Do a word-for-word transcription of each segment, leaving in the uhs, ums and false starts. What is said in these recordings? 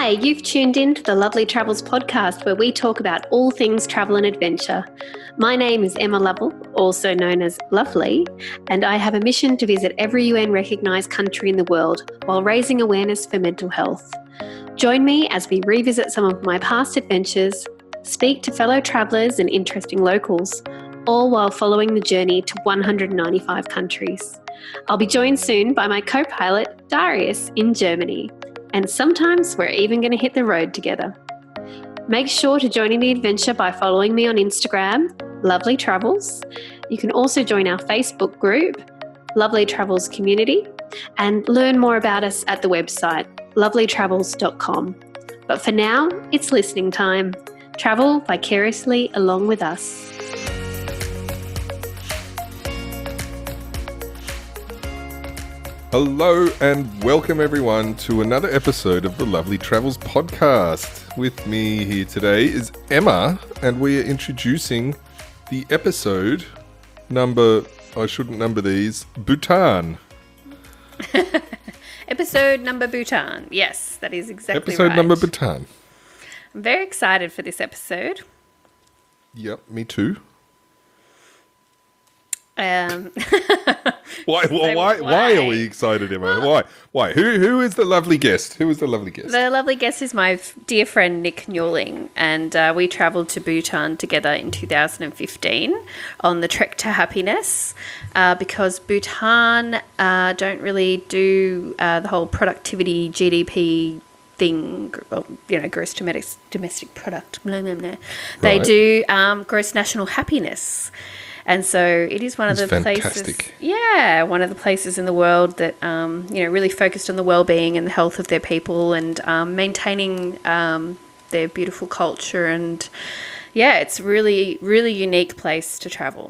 Hi, you've tuned in to the Lovely Travels podcast where we talk about all things travel and adventure. My name is Emma Lovell, also known as Lovely, and I have a mission to visit every U N recognised country in the world while raising awareness for mental health. Join me as we revisit some of my past adventures, speak to fellow travellers and interesting locals, all while following the journey to one hundred ninety-five countries. I'll be joined soon by my co-pilot, Darius, in Germany. And sometimes we're even going to hit the road together. Make sure to join in the adventure by following me on Instagram, Lovely Travels. You can also join our Facebook group, Lovely Travels Community, and learn more about us at the website, lovely travels dot com. But for now, it's listening time. Travel vicariously along with us. Hello and welcome everyone to another episode of the Lovely Travels podcast. With me here today is Emma, and we are introducing the episode number, I shouldn't number these, Bhutan. Episode number Bhutan. Yes, that is exactly episode right. Episode number Bhutan. I'm very excited for this episode. Yep, me too. Um, why, well, why, why? Why are we excited, Emma? Why? Why? Who? Who is the lovely guest? Who is the lovely guest? The lovely guest is my f- dear friend Nick Newling, and uh, we travelled to Bhutan together in two thousand fifteen on the Trek to Happiness, uh, because Bhutan uh, don't really do uh, the whole productivity G D P thing, or, you know, gross domestic domestic product. Blah, blah, blah. They Right. do um, gross national happiness. And so it is one of That's the fantastic. places, yeah, one of the places in the world that, um, you know, really focused on the well-being and the health of their people and um, maintaining um, their beautiful culture. And, yeah, it's really, really unique place to travel.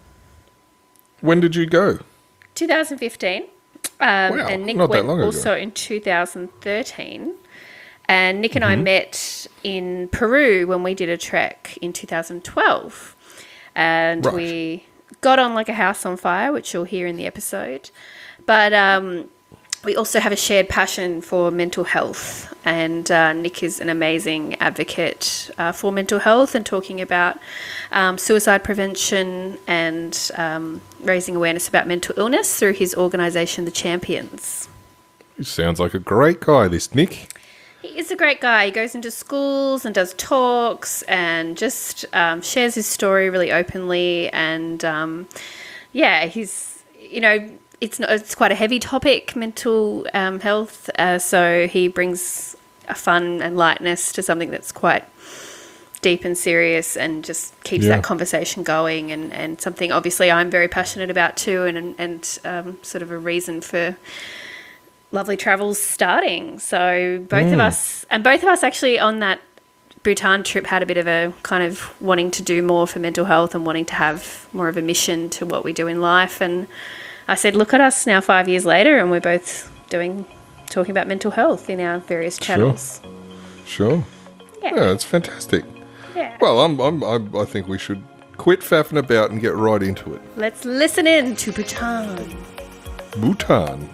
When did you go? two thousand fifteen. Um, Wow, and Nick not that went long ago. also in two thousand thirteen. And Nick and Mm-hmm. I met in Peru when we did a trek in two thousand twelve. And Right. we got on like a house on fire, which you'll hear in the episode. But um, we also have a shared passion for mental health. And uh, Nick is an amazing advocate uh, for mental health and talking about um, suicide prevention and um, raising awareness about mental illness through his organisation, The Champions. He sounds like a great guy, this Nick. He is a great guy. He goes into schools and does talks and just um, shares his story really openly. And um, yeah, he's, you know, it's not, it's quite a heavy topic, mental um, health. Uh, so he brings a fun and lightness to something that's quite deep and serious and just keeps Yeah. that conversation going. And, and something obviously I'm very passionate about too, and, and um, sort of a reason for Lovely Travels starting. So both Mm. of us, and both of us actually on that Bhutan trip had a bit of a kind of wanting to do more for mental health and wanting to have more of a mission to what we do in life. And I said, look at us now five years later, and we're both doing, talking about mental health in our various channels. Sure. Yeah. Yeah, it's fantastic. Yeah. Well, I'm, I'm, I'm, I think we should quit faffing about and get right into it. Let's listen in to Bhutan. Bhutan.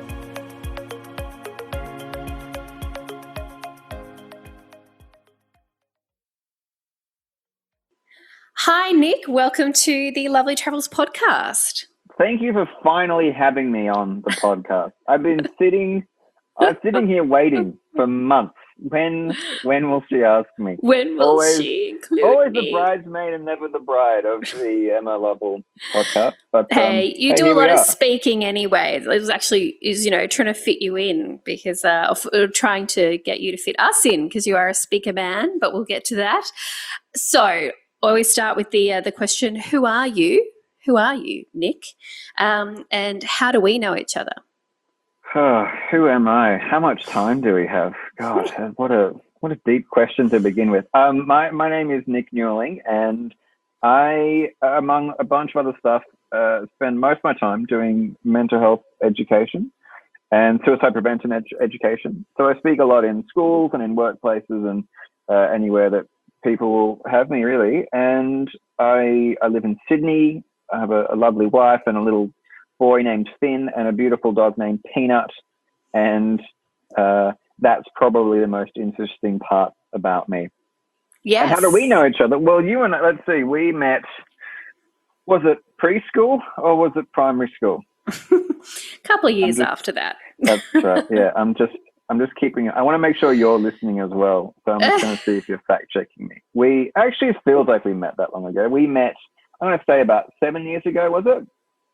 Hi, Nick. Welcome to the Lovely Travels podcast. Thank you for finally having me on the podcast. I've been sitting, I'm sitting here waiting for months. When, when will she ask me? When will Always- she include Always me? the bridesmaid and never the bride of the Emma Lovell podcast. But Hey, um, you hey, do a here we lot of are. speaking anyway. It was actually, is you know, trying to fit you in because uh, f- uh, trying to get you to fit us in because you are a speaker man. But we'll get to that. So, always start with the uh, the question: Who are you? Who are you, Nick? Um, and how do we know each other? Who am I? How much time do we have? God, what a what a deep question to begin with. Um, my my name is Nick Newling, and I, among a bunch of other stuff, uh, spend most of my time doing mental health education and suicide prevention ed- education. So I speak a lot in schools and in workplaces and uh, anywhere that people will have me, really. And I I live in Sydney. I have a, a lovely wife and a little boy named Finn and a beautiful dog named Peanut. And uh, that's probably the most interesting part about me. Yes. And how do we know each other? Well, you and let's see, we met. Was it preschool or was it primary school? A couple of years just, after that. That's right. Yeah, I'm just I'm just keeping. I want to make sure you're listening as well. So I'm just going to see if you're fact checking me. We actually, it feels like we met that long ago. We met. I'm going to say about seven years ago. Was it?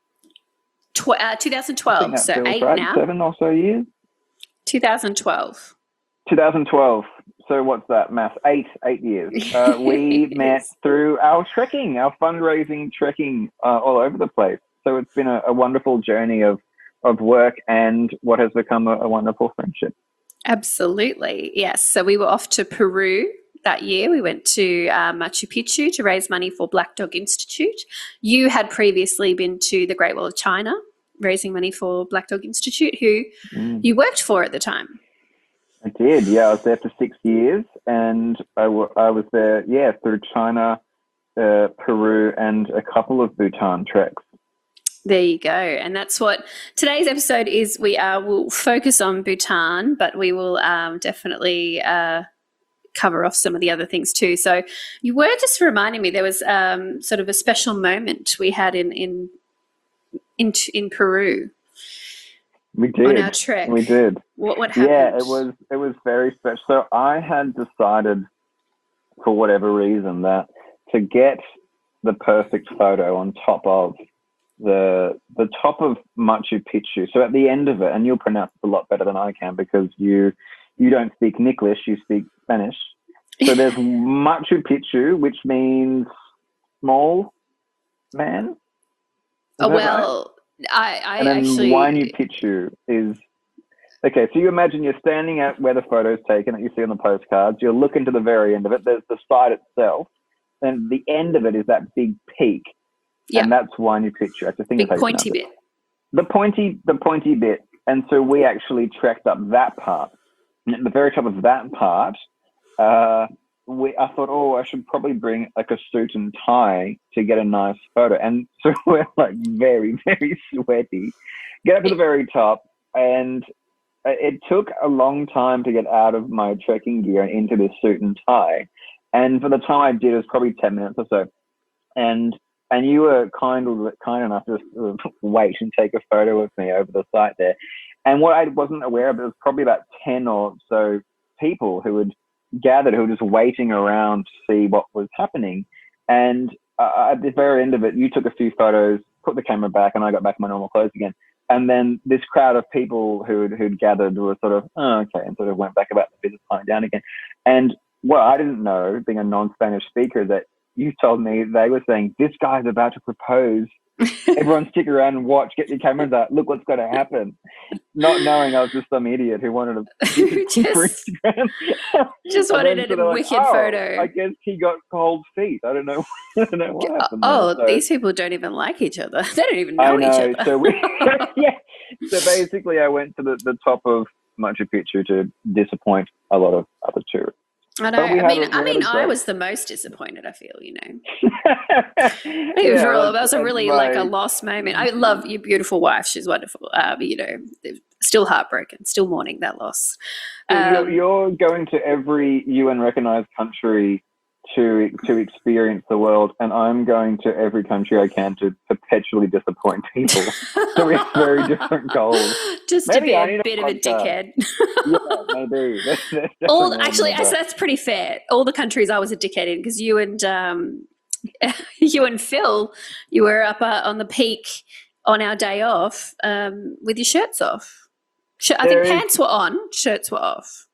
Tw- uh, twenty twelve. So eight right. now. Seven or so years. twenty twelve. twenty twelve. So what's that math? Eight, eight years. Uh, we met through our trekking, our fundraising trekking uh, all over the place. So it's been a, a wonderful journey of of work and what has become a, a wonderful friendship. Absolutely, yes. So we were off to Peru that year. We went to uh, Machu Picchu to raise money for Black Dog Institute. You had previously been to the Great Wall of China, raising money for Black Dog Institute, who mm. you worked for at the time. I did, yeah. I was there for six years, and I, w- I was there, yeah, through China, uh, Peru, and a couple of Bhutan treks. There you go. And that's what today's episode is. We uh, will focus on Bhutan, but we will um, definitely uh, cover off some of the other things too. So you were just reminding me there was um, sort of a special moment we had in in in, in Peru. We did. On our trek. We did. What what happened? Yeah, it was it was very special. So I had decided, for whatever reason, that to get the perfect photo on top of the the top of Machu Picchu. So at the end of it, and you'll pronounce it a lot better than I can because you you don't speak Nicklish, you speak Spanish. So there's Machu Picchu, which means small man. Is oh well. Right? I, I and then actually Huayna Picchu is okay. So you imagine you're standing at where the photo's taken that you see on the postcards. You're looking to the very end of it. There's the site itself, and the end of it is that big peak, yep. and that's Huayna Picchu. I think big pointy bit. The pointy, the pointy bit, and so we actually trekked up that part. And at the very top of that part, uh, we I thought, oh, I should probably bring like a suit and tie to get a nice photo. And so we're like very, very sweaty. Get up to the very top, and it took a long time to get out of my trekking gear and into this suit and tie. And for the time I did, it was probably ten minutes or so. And and you were kind of kind enough to sort of wait and take a photo of me over the site there. And what I wasn't aware of, it was probably about ten or so people who had gathered, who were just waiting around to see what was happening. And uh, at the very end of it, you took a few photos, put the camera back, and I got back in my normal clothes again. And then this crowd of people who'd, who'd gathered were sort of, oh, okay, and sort of went back about the business, lying down again. And what I didn't know, being a non-Spanish speaker, that you told me they were saying, this guy's about to propose. Everyone stick around and watch, get your cameras out, look what's going to happen. Not knowing I was just some idiot who wanted to just, just wanted a like, wicked oh, photo. I guess he got cold feet. I don't know, I don't know what happened. Oh, so, these people don't even like each other. They don't even know, I know. each other. So we, yeah. So basically, I went to the, the top of Machu Picchu to disappoint a lot of other tourists. I know. I mean, a, I mean, I was the most disappointed. I feel, you know, I think yeah, it was real, that was a really my... like a lost moment. I love your beautiful wife; she's wonderful. Uh, but you know, still heartbroken, still mourning that loss. Um, you're, you're going to every U N recognized country to to experience the world, and I'm going to every country I can to perpetually disappoint people. So we have very different goals. Just maybe to be a bit of a dickhead. Yeah, maybe. That's, that's All actually, so that's pretty fair. All the countries I was a dickhead in, because you and um, you and Phil, you were up uh, on the peak on our day off um, with your shirts off. Sh- I there think is- pants were on, shirts were off.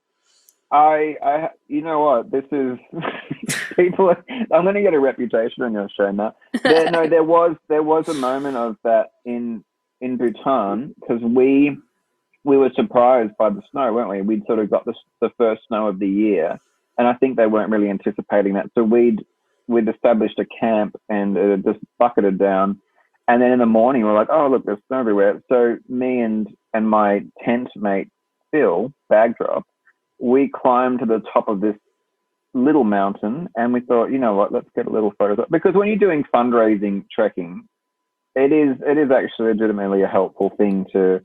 I, I, you know what? This is people. I'm going to get a reputation on your show now. There, no, there was there was a moment of that in in Bhutan, because we we were surprised by the snow, weren't we? We'd sort of got the the first snow of the year, and I think they weren't really anticipating that. So we'd we'd established a camp and it just bucketed down, and then in the morning we're like, oh look, there's snow everywhere. So me and and my tent mate Phil Bagdrop, we climbed to the top of this little mountain, and we thought, you know what, let's get a little photo. Because when you're doing fundraising trekking, it is it is actually legitimately a helpful thing to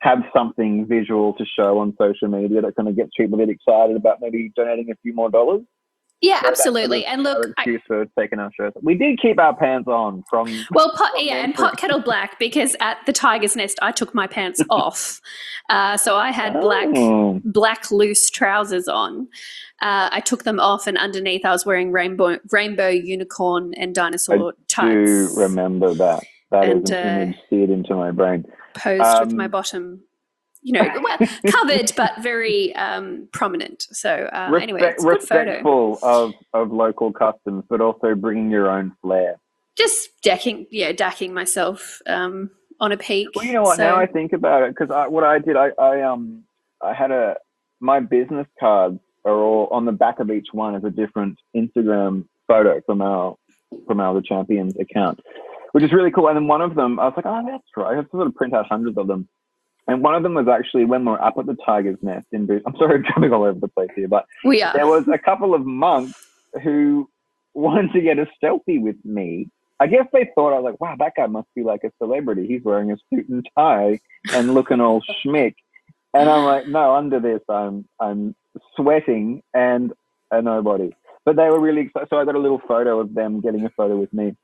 have something visual to show on social media that kind of gets people a bit excited about maybe donating a few more dollars. Yeah, So absolutely. That's And look, our excuse I, for taking our shirts. We did keep our pants on from. Well, pot, from yeah, and pot kettle black, because at the Tiger's Nest I took my pants off, uh, so I had black Oh. black loose trousers on. Uh, I took them off, and underneath I was wearing rainbow rainbow unicorn and dinosaur I tights. do remember that. That And, is an uh, image seared into my brain. Posed Um, with my bottom, you know, well, covered but very um, prominent. So uh, Respect, anyway, it's a good photo. respectful of, of local customs, but also bringing your own flair. Just decking, yeah, decking myself um, on a peak. Well, you know what? So, now I think about it, because I, what I did, I, I um I had a my business cards are all on the back of each one is a different Instagram photo from our from our The Champions account, which is really cool. And then one of them, I was like, oh, that's right. I have to sort of print out hundreds of them. And one of them was actually when we were up at the Tiger's Nest in Booth. I'm sorry, I'm jumping all over the place here, but we are. there was a couple of monks who wanted to get a selfie with me. I guess they thought, I was like, wow, that guy must be like a celebrity. He's wearing a suit and tie and looking all schmick. And I'm like, no, under this, I'm I'm sweating and a nobody. But they were really excited. So I got a little photo of them getting a photo with me.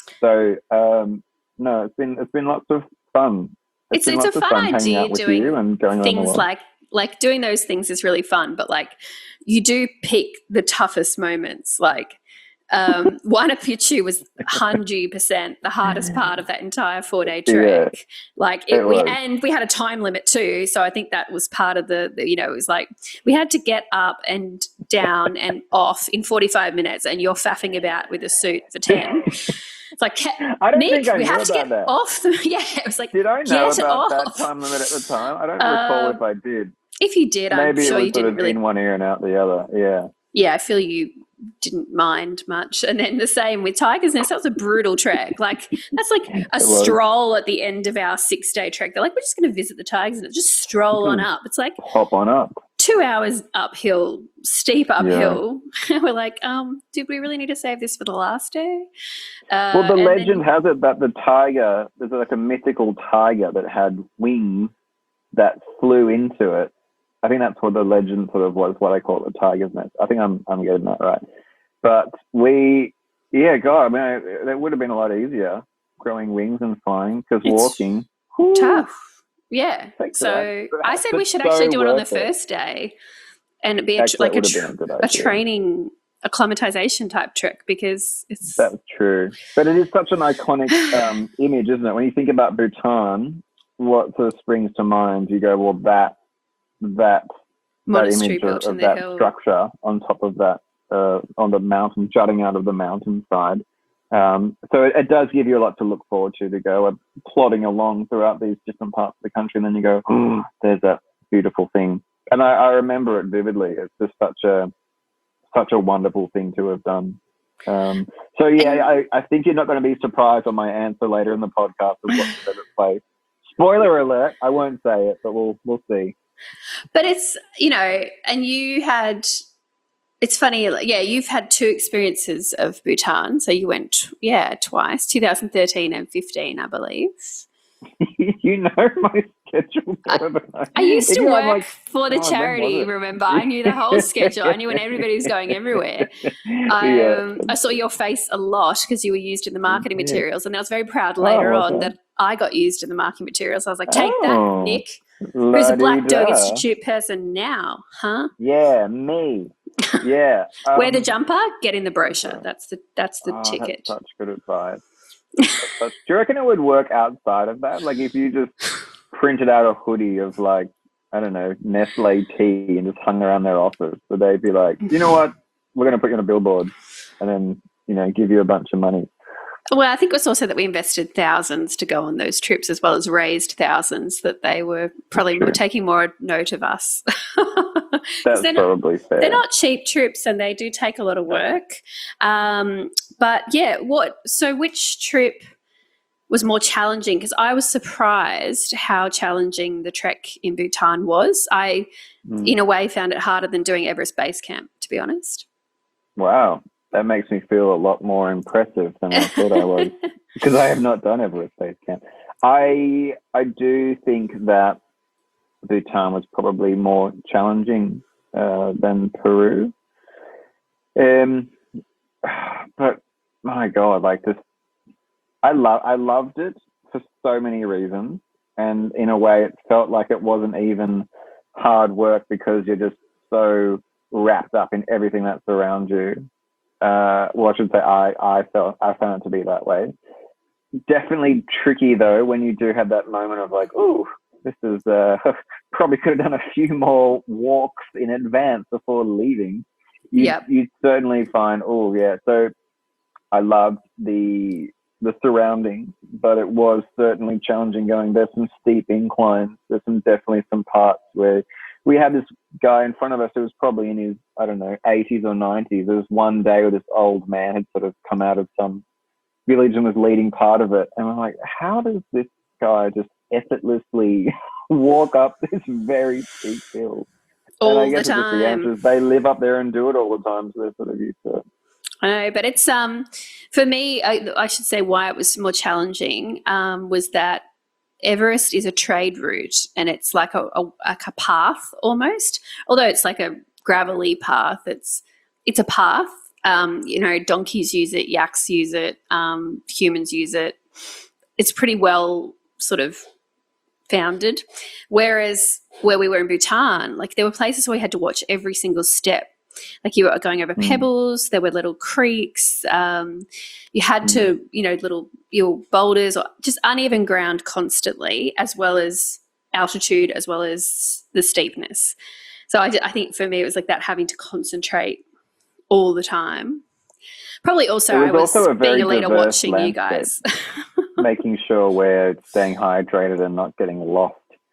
So um, no, it's been it's been lots of fun. It's it's, it's a fun, fun idea doing and going things like like doing those things is really fun, but like you do pick the toughest moments. Like um, Huayna Picchu was one hundred percent the hardest part of that entire four day trek. Yeah, like it, it we and we had a time limit too, so I think that was part of the, the you know it was like we had to get up and down and off in forty-five minutes, and you're faffing about with a suit for ten. It's like, I don't Nick, think I we knew have to about get that. off. The, yeah, it was like, did I know get about off. that time limit at the time? I don't Uh, recall if I did. If you did, Maybe I'm sure it was you didn't sort of really. in one ear and out the other. Yeah. Yeah, I feel you didn't mind much. And then the same with Tiger's Nest. That was a brutal trek. Like that's like a stroll at the end of our six day trek. They're like, we're just going to visit the Tigers and just stroll on up. It's like hop on up. Two hours uphill, steep uphill. Yeah. We're like, um, did we really need to save this for the last day? Uh, well, the legend then, has it that the tiger, there's like a mythical tiger that had wings that flew into it. I think that's what the legend sort of was, what I call it, the Tiger's Nest. I think I'm I'm getting that right. But we, yeah, God, I mean, it, it would have been a lot easier growing wings and flying, because walking. Tough. Whoo, yeah. Thanks so I said we should so actually do it on the first it. day, and it'd be a, like a, tr- a, a training, acclimatization type trick, because it's. That's true. But it is such an iconic um, image, isn't it? When you think about Bhutan, what sort of springs to mind? You go, well, that that, that image of, of that hill. structure on top of that, uh, on the mountain, jutting out of the mountainside. Um, so it, it does give you a lot to look forward to, to go uh, plodding along throughout these different parts of the country, and then you go, oh, there's that beautiful thing. And I, I remember it vividly. It's just such a such a wonderful thing to have done. Um, so yeah, I, I think you're not going to be surprised on my answer later in the podcast of what's the favorite place. Spoiler alert! I won't say it, but we'll we'll see. But it's, you know, and you had, it's funny, yeah, you've had two experiences of Bhutan. So you went, yeah, twice, two thousand thirteen and fifteen, I believe. You know my schedule better than I, I used to you know, work like, for the oh, charity, remember? I knew the whole schedule. I knew when everybody was going everywhere. I, yeah. um, I saw your face a lot because you were used in the marketing yeah. materials, and I was very proud later oh, on okay. that I got used in the marketing materials. I was like, take oh. that, Nick. Who's a Black Dog Institute person now, huh? Yeah, me. Yeah. Um, Wear the jumper, get in the brochure. That's the that's the oh, ticket. That's such good advice. Such, do you reckon it would work outside of that? Like if you just printed out a hoodie of like, I don't know, Nestle tea and just hung around their office, would they be like, you know what, we're going to put you on a billboard and then, you know, give you a bunch of money? Well, I think it was also that we invested thousands to go on those trips, as well as raised thousands, that they were probably were taking more note of us. That's probably not, fair. They're not cheap trips, and they do take a lot of work. Um, but yeah, what? So which trip was more challenging? Because I was surprised how challenging the trek in Bhutan was. I, mm. in a way, found it harder than doing Everest Base Camp, to be honest. Wow. That makes me feel a lot more impressive than I thought I was, because I have not done Everest Base Camp. I I do think that Bhutan was probably more challenging uh, than Peru. Um, but my God, like this, I love, I loved it for so many reasons, and in a way, it felt like it wasn't even hard work because you're just so wrapped up in everything that's around you. Uh, well, I should say I, I felt I found it to be that way. Definitely tricky though when you do have that moment of like, oh, this is uh, probably could have done a few more walks in advance before leaving. You Yep. you certainly find, oh yeah. So I loved the the surroundings, but it was certainly challenging going. There's some steep inclines. There's some definitely some parts where we had this guy in front of us who was probably in his, I don't know, eighties or nineties. There was one day where this old man had sort of come out of some village and was leading part of it. And I'm like, how does this guy just effortlessly walk up this very steep hill? All and I the guess it's just the answer time. is they live up there and do it all the time, so they're sort of used to it. I know, but it's um for me, I, I should say why it was more challenging um, was that Everest is a trade route, and it's like a, a like a path almost. Although it's like a gravelly path, it's it's a path. Um, you know, donkeys use it, yaks use it, um, humans use it. It's pretty well sort of founded. Whereas where we were in Bhutan, like there were places where we had to watch every single step. Like you were going over Mm. pebbles, there were little creeks, um, you had to, you know, little your boulders or just uneven ground constantly, as well as altitude, as well as the steepness. So I, I think for me it was like that, having to concentrate all the time. Probably also It I was was also a very being a leader diverse watching you landscape. guys. Making sure we're staying hydrated and not getting lost.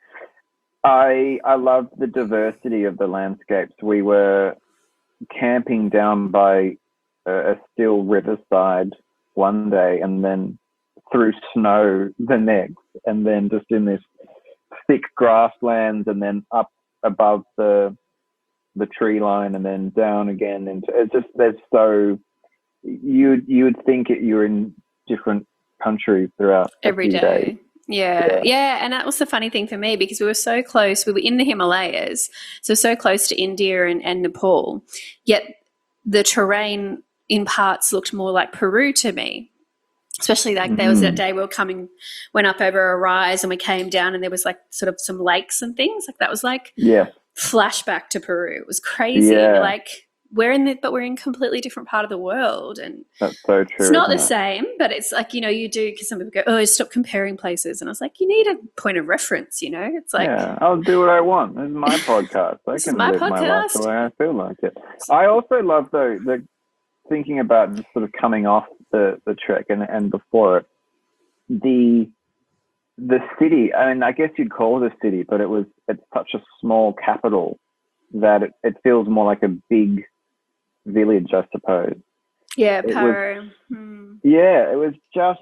I I loved the diversity of the landscapes. We were camping down by a, a still riverside one day, and then through snow the next, and then just in this thick grasslands, and then up above the the tree line, and then down again into it's just there's so you you would think it, you're in different countries throughout Every a few day. days. Yeah. Yeah. yeah, and that was the funny thing for me because we were so close. We were in the Himalayas, so so close to India and, and Nepal, yet the terrain in parts looked more like Peru to me. Especially like Mm-hmm. there was that day we were coming, went up over a rise and we came down and there was like sort of some lakes and things. Like that was like Yeah. flashback to Peru. It was crazy. Yeah. You're like, we're in the, but we're in a completely different part of the world. And That's so true. it's not the isn't it? same, but it's like, you know, you do, because some people go, oh, stop comparing places. And I was like, you need a point of reference, you know? It's like, yeah, I'll do what I want. This is my podcast. I This is can my live my life podcast. the way I feel like it. I also love, though, the thinking about just sort of coming off the, the trek and, and before it, the the city, I mean, I guess you'd call it a city, but it was it's such a small capital that it, it feels more like a big village, I suppose. yeah, was- Paro. Hmm. Yeah, it was just,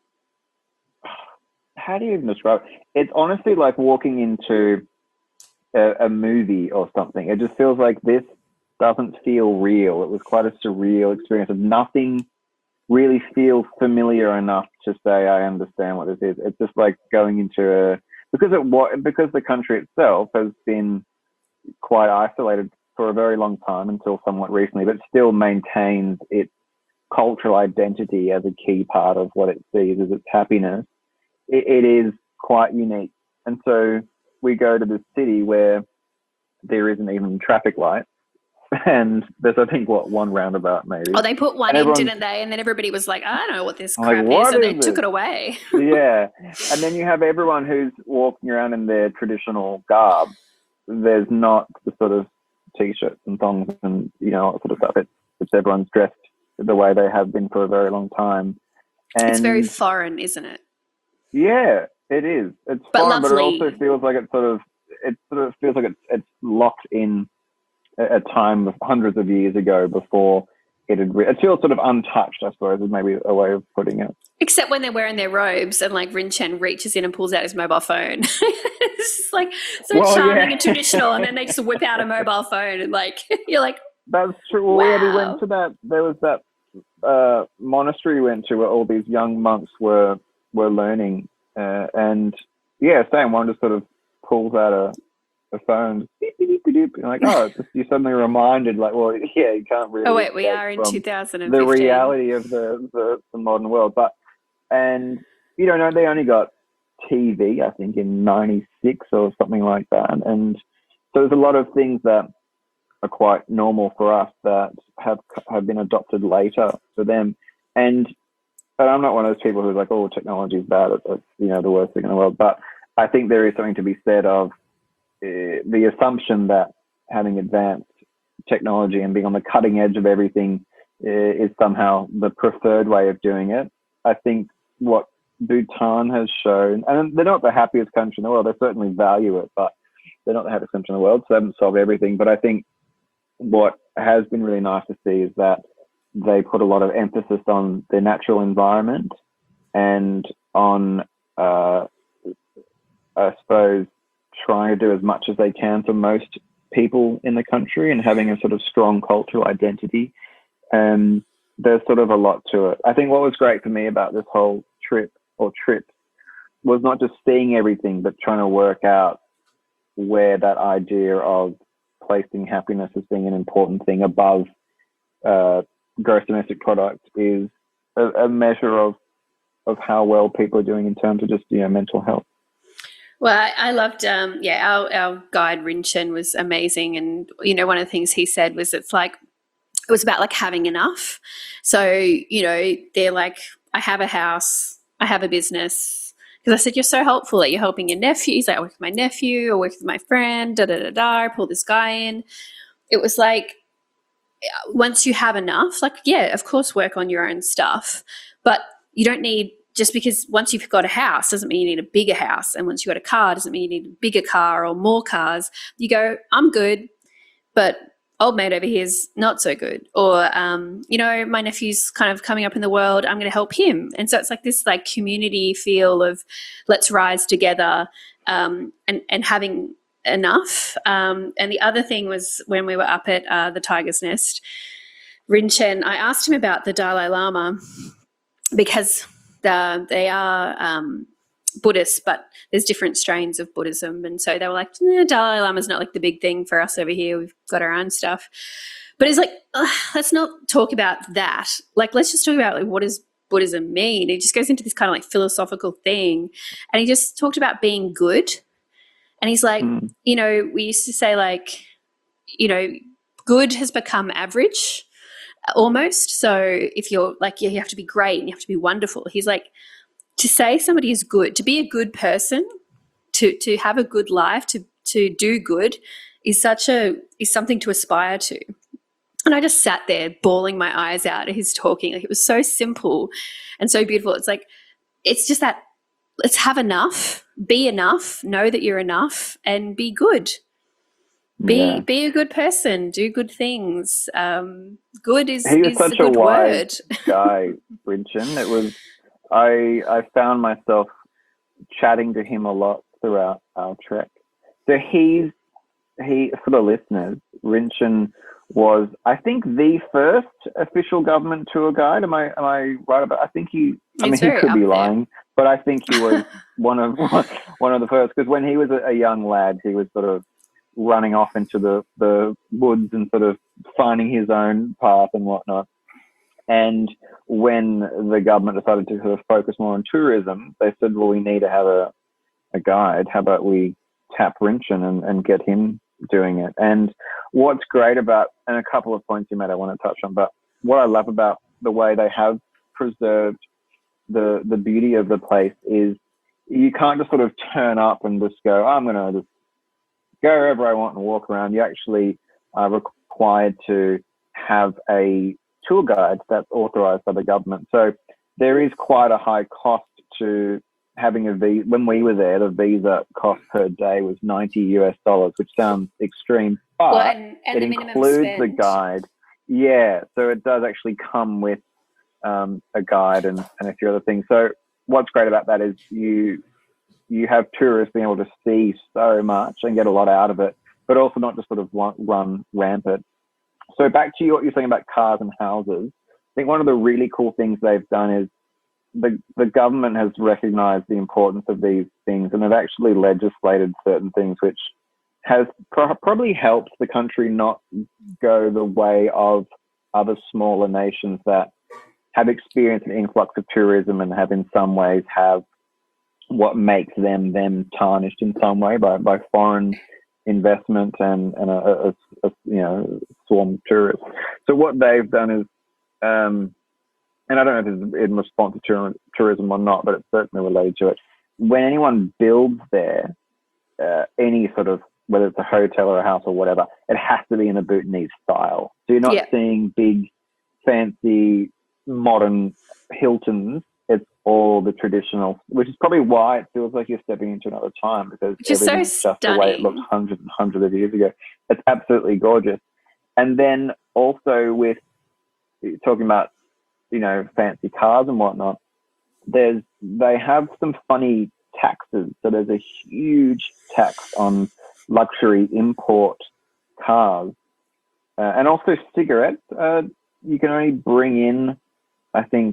how do you even describe it? It's honestly like walking into a, a movie or something. It just feels like this doesn't feel real. It was quite a surreal experience of nothing really feels familiar enough to say I understand what this is. It's just like going into a, because it was, because the country itself has been quite isolated for a very long time until somewhat recently, but still maintains its cultural identity as a key part of what it sees as its happiness. It, it is quite unique. And so we go to this city where there isn't even traffic lights. And there's, I think, what, one roundabout maybe. Oh, they put one And in, everyone's- didn't they? And then everybody was like, I don't know what this I'm like, crap what is. And they is took this? it away. Yeah. And then you have everyone who's walking around in their traditional garb. There's not the sort of T-shirts and thongs and, you know, all that sort of stuff. It's, it's everyone's dressed the way they have been for a very long time. And It's very foreign, isn't it? yeah, it is. It's But fun, but it lovely. also feels like it's sort of, it sort of feels like it's, it's locked in a, a time of hundreds of years ago before it had, re- it feels sort of untouched, I suppose, is maybe a way of putting it. Except when they're wearing their robes and like Rin Chen reaches in and pulls out his mobile phone. It's just like so Well, charming yeah. and traditional. And then they just whip out a mobile phone and like, you're like, That's true. Well, yeah, we Wow. went to that. There was that uh, monastery we went to where all these young monks were were learning, uh, and yeah, same one just sort of pulls out a, the phone, beep, beep, beep, beep, beep. And like, oh, just, you're suddenly reminded, like, well, yeah, you can't really. Oh wait, we escape are in from two thousand fifteen. the reality of the, the the modern world. But and you don't know, they only got T V, I think, in ninety-six or something like that, and so there's a lot of things that are quite normal for us that have have been adopted later for them. And but I'm not one of those people who's like, oh, technology is bad. It's, it's you know the worst thing in the world. But I think there is something to be said of uh, the assumption that having advanced technology and being on the cutting edge of everything uh, is somehow the preferred way of doing it. I think what Bhutan has shown, and they're not the happiest country in the world. They certainly value it, but they're not the happiest country in the world, so they haven't solved everything. But I think what has been really nice to see is that they put a lot of emphasis on their natural environment and on, uh, I suppose, trying to do as much as they can for most people in the country and having a sort of strong cultural identity. And there's sort of a lot to it. I think what was great for me about this whole trip or trips was not just seeing everything, but trying to work out where that idea of placing happiness as being an important thing above uh, gross domestic product is a, a measure of of how well people are doing in terms of just, you know, mental health. Well, I, I loved, um, yeah, our, our guide Rinchen was amazing. And, you know, one of the things he said was it's like, it was about like having enough. So, you know, they're like, I have a house, I have a business. Because I said, you're so helpful. Like, you're helping your nephew. He's like, I work with my nephew, I work with my friend, da, da, da, da. I pull this guy in. It was like, once you have enough, like, yeah, of course, work on your own stuff. But you don't need, just because once you've got a house doesn't mean you need a bigger house. And once you've got a car doesn't mean you need a bigger car or more cars. You go, I'm good, but old mate over here is not so good. Or, um, you know, my nephew's kind of coming up in the world, I'm going to help him. And so it's like this like community feel of let's rise together, um, and, and having enough. Um, and the other thing was when we were up at uh, the Tiger's Nest, Rinchen, I asked him about the Dalai Lama because the, they are um, Buddhists, but there's different strains of Buddhism. And so they were like, eh, Dalai Lama's not like the big thing for us over here. We've got our own stuff. But it's like, let's not talk about that. Like, let's just talk about like, what does Buddhism mean? It just goes into this kind of like philosophical thing. And he just talked about being good. And he's like, mm. you know, we used to say like, you know, good has become average almost. So if you're like, yeah, you have to be great and you have to be wonderful. He's like, to say somebody is good, to be a good person, to to have a good life, to to do good is such a is something to aspire to. And I just sat there bawling my eyes out at his talking. Like, it was so simple and so beautiful. It's like, it's just that let's have enough, be enough, know that you're enough, and be good. Be yeah. be a good person, do good things. Um, good is, he was is such a good a word. guy, Rinchen. It was I I found myself chatting to him a lot throughout our trek. So he's he for the listeners, Rinchen was I think the first official government tour guide. Am I am I right about? I think he. I it's mean, he could be there. lying, but I think he was one of one of the first. Because when he was a, a young lad, he was sort of running off into the, the woods and sort of finding his own path and whatnot. And when the government decided to sort of focus more on tourism, they said, well, we need to have a, a guide. How about we tap Rinchen and, and get him doing it? And what's great about, and a couple of points you made I want to touch on, but what I love about the way they have preserved the, the beauty of the place is you can't just sort of turn up and just go, oh, I'm going to just go wherever I want and walk around. You actually are required to have a tour guide that's authorized by the government. So there is quite a high cost to having a visa. When we were there, the visa cost per day was ninety US dollars, which sounds extreme, but well, and, and it includes the guide. Yeah, so it does actually come with um, a guide and, and a few other things. So what's great about that is you you have tourists being able to see so much and get a lot out of it, but also not just sort of run rampant. So back to you, what you're saying about cars and houses. I think one of the really cool things they've done is the, the government has recognized the importance of these things, and have actually legislated certain things which has pro- probably helped the country not go the way of other smaller nations that have experienced an influx of tourism and have in some ways have what makes them them tarnished in some way by, by foreign investment and, and a, a, a you know swarm of tourists. So what they've done is, um, and I don't know if it's in response to tour- tourism or not, but it's certainly related to it. When anyone builds there, uh, any sort of, whether it's a hotel or a house or whatever, it has to be in a Bhutanese style. So you're not Yeah. seeing big, fancy, modern Hiltons. It's all the traditional, which is probably why it feels like you're stepping into another time, because Which is so everything's just the way it looked stunning. hundreds and hundreds of years ago. It's absolutely gorgeous. And then also with talking about, you know, fancy cars and whatnot, there's they have some funny taxes. So there's a huge tax on luxury import cars, uh, and also cigarettes. Uh, you can only bring in, I think,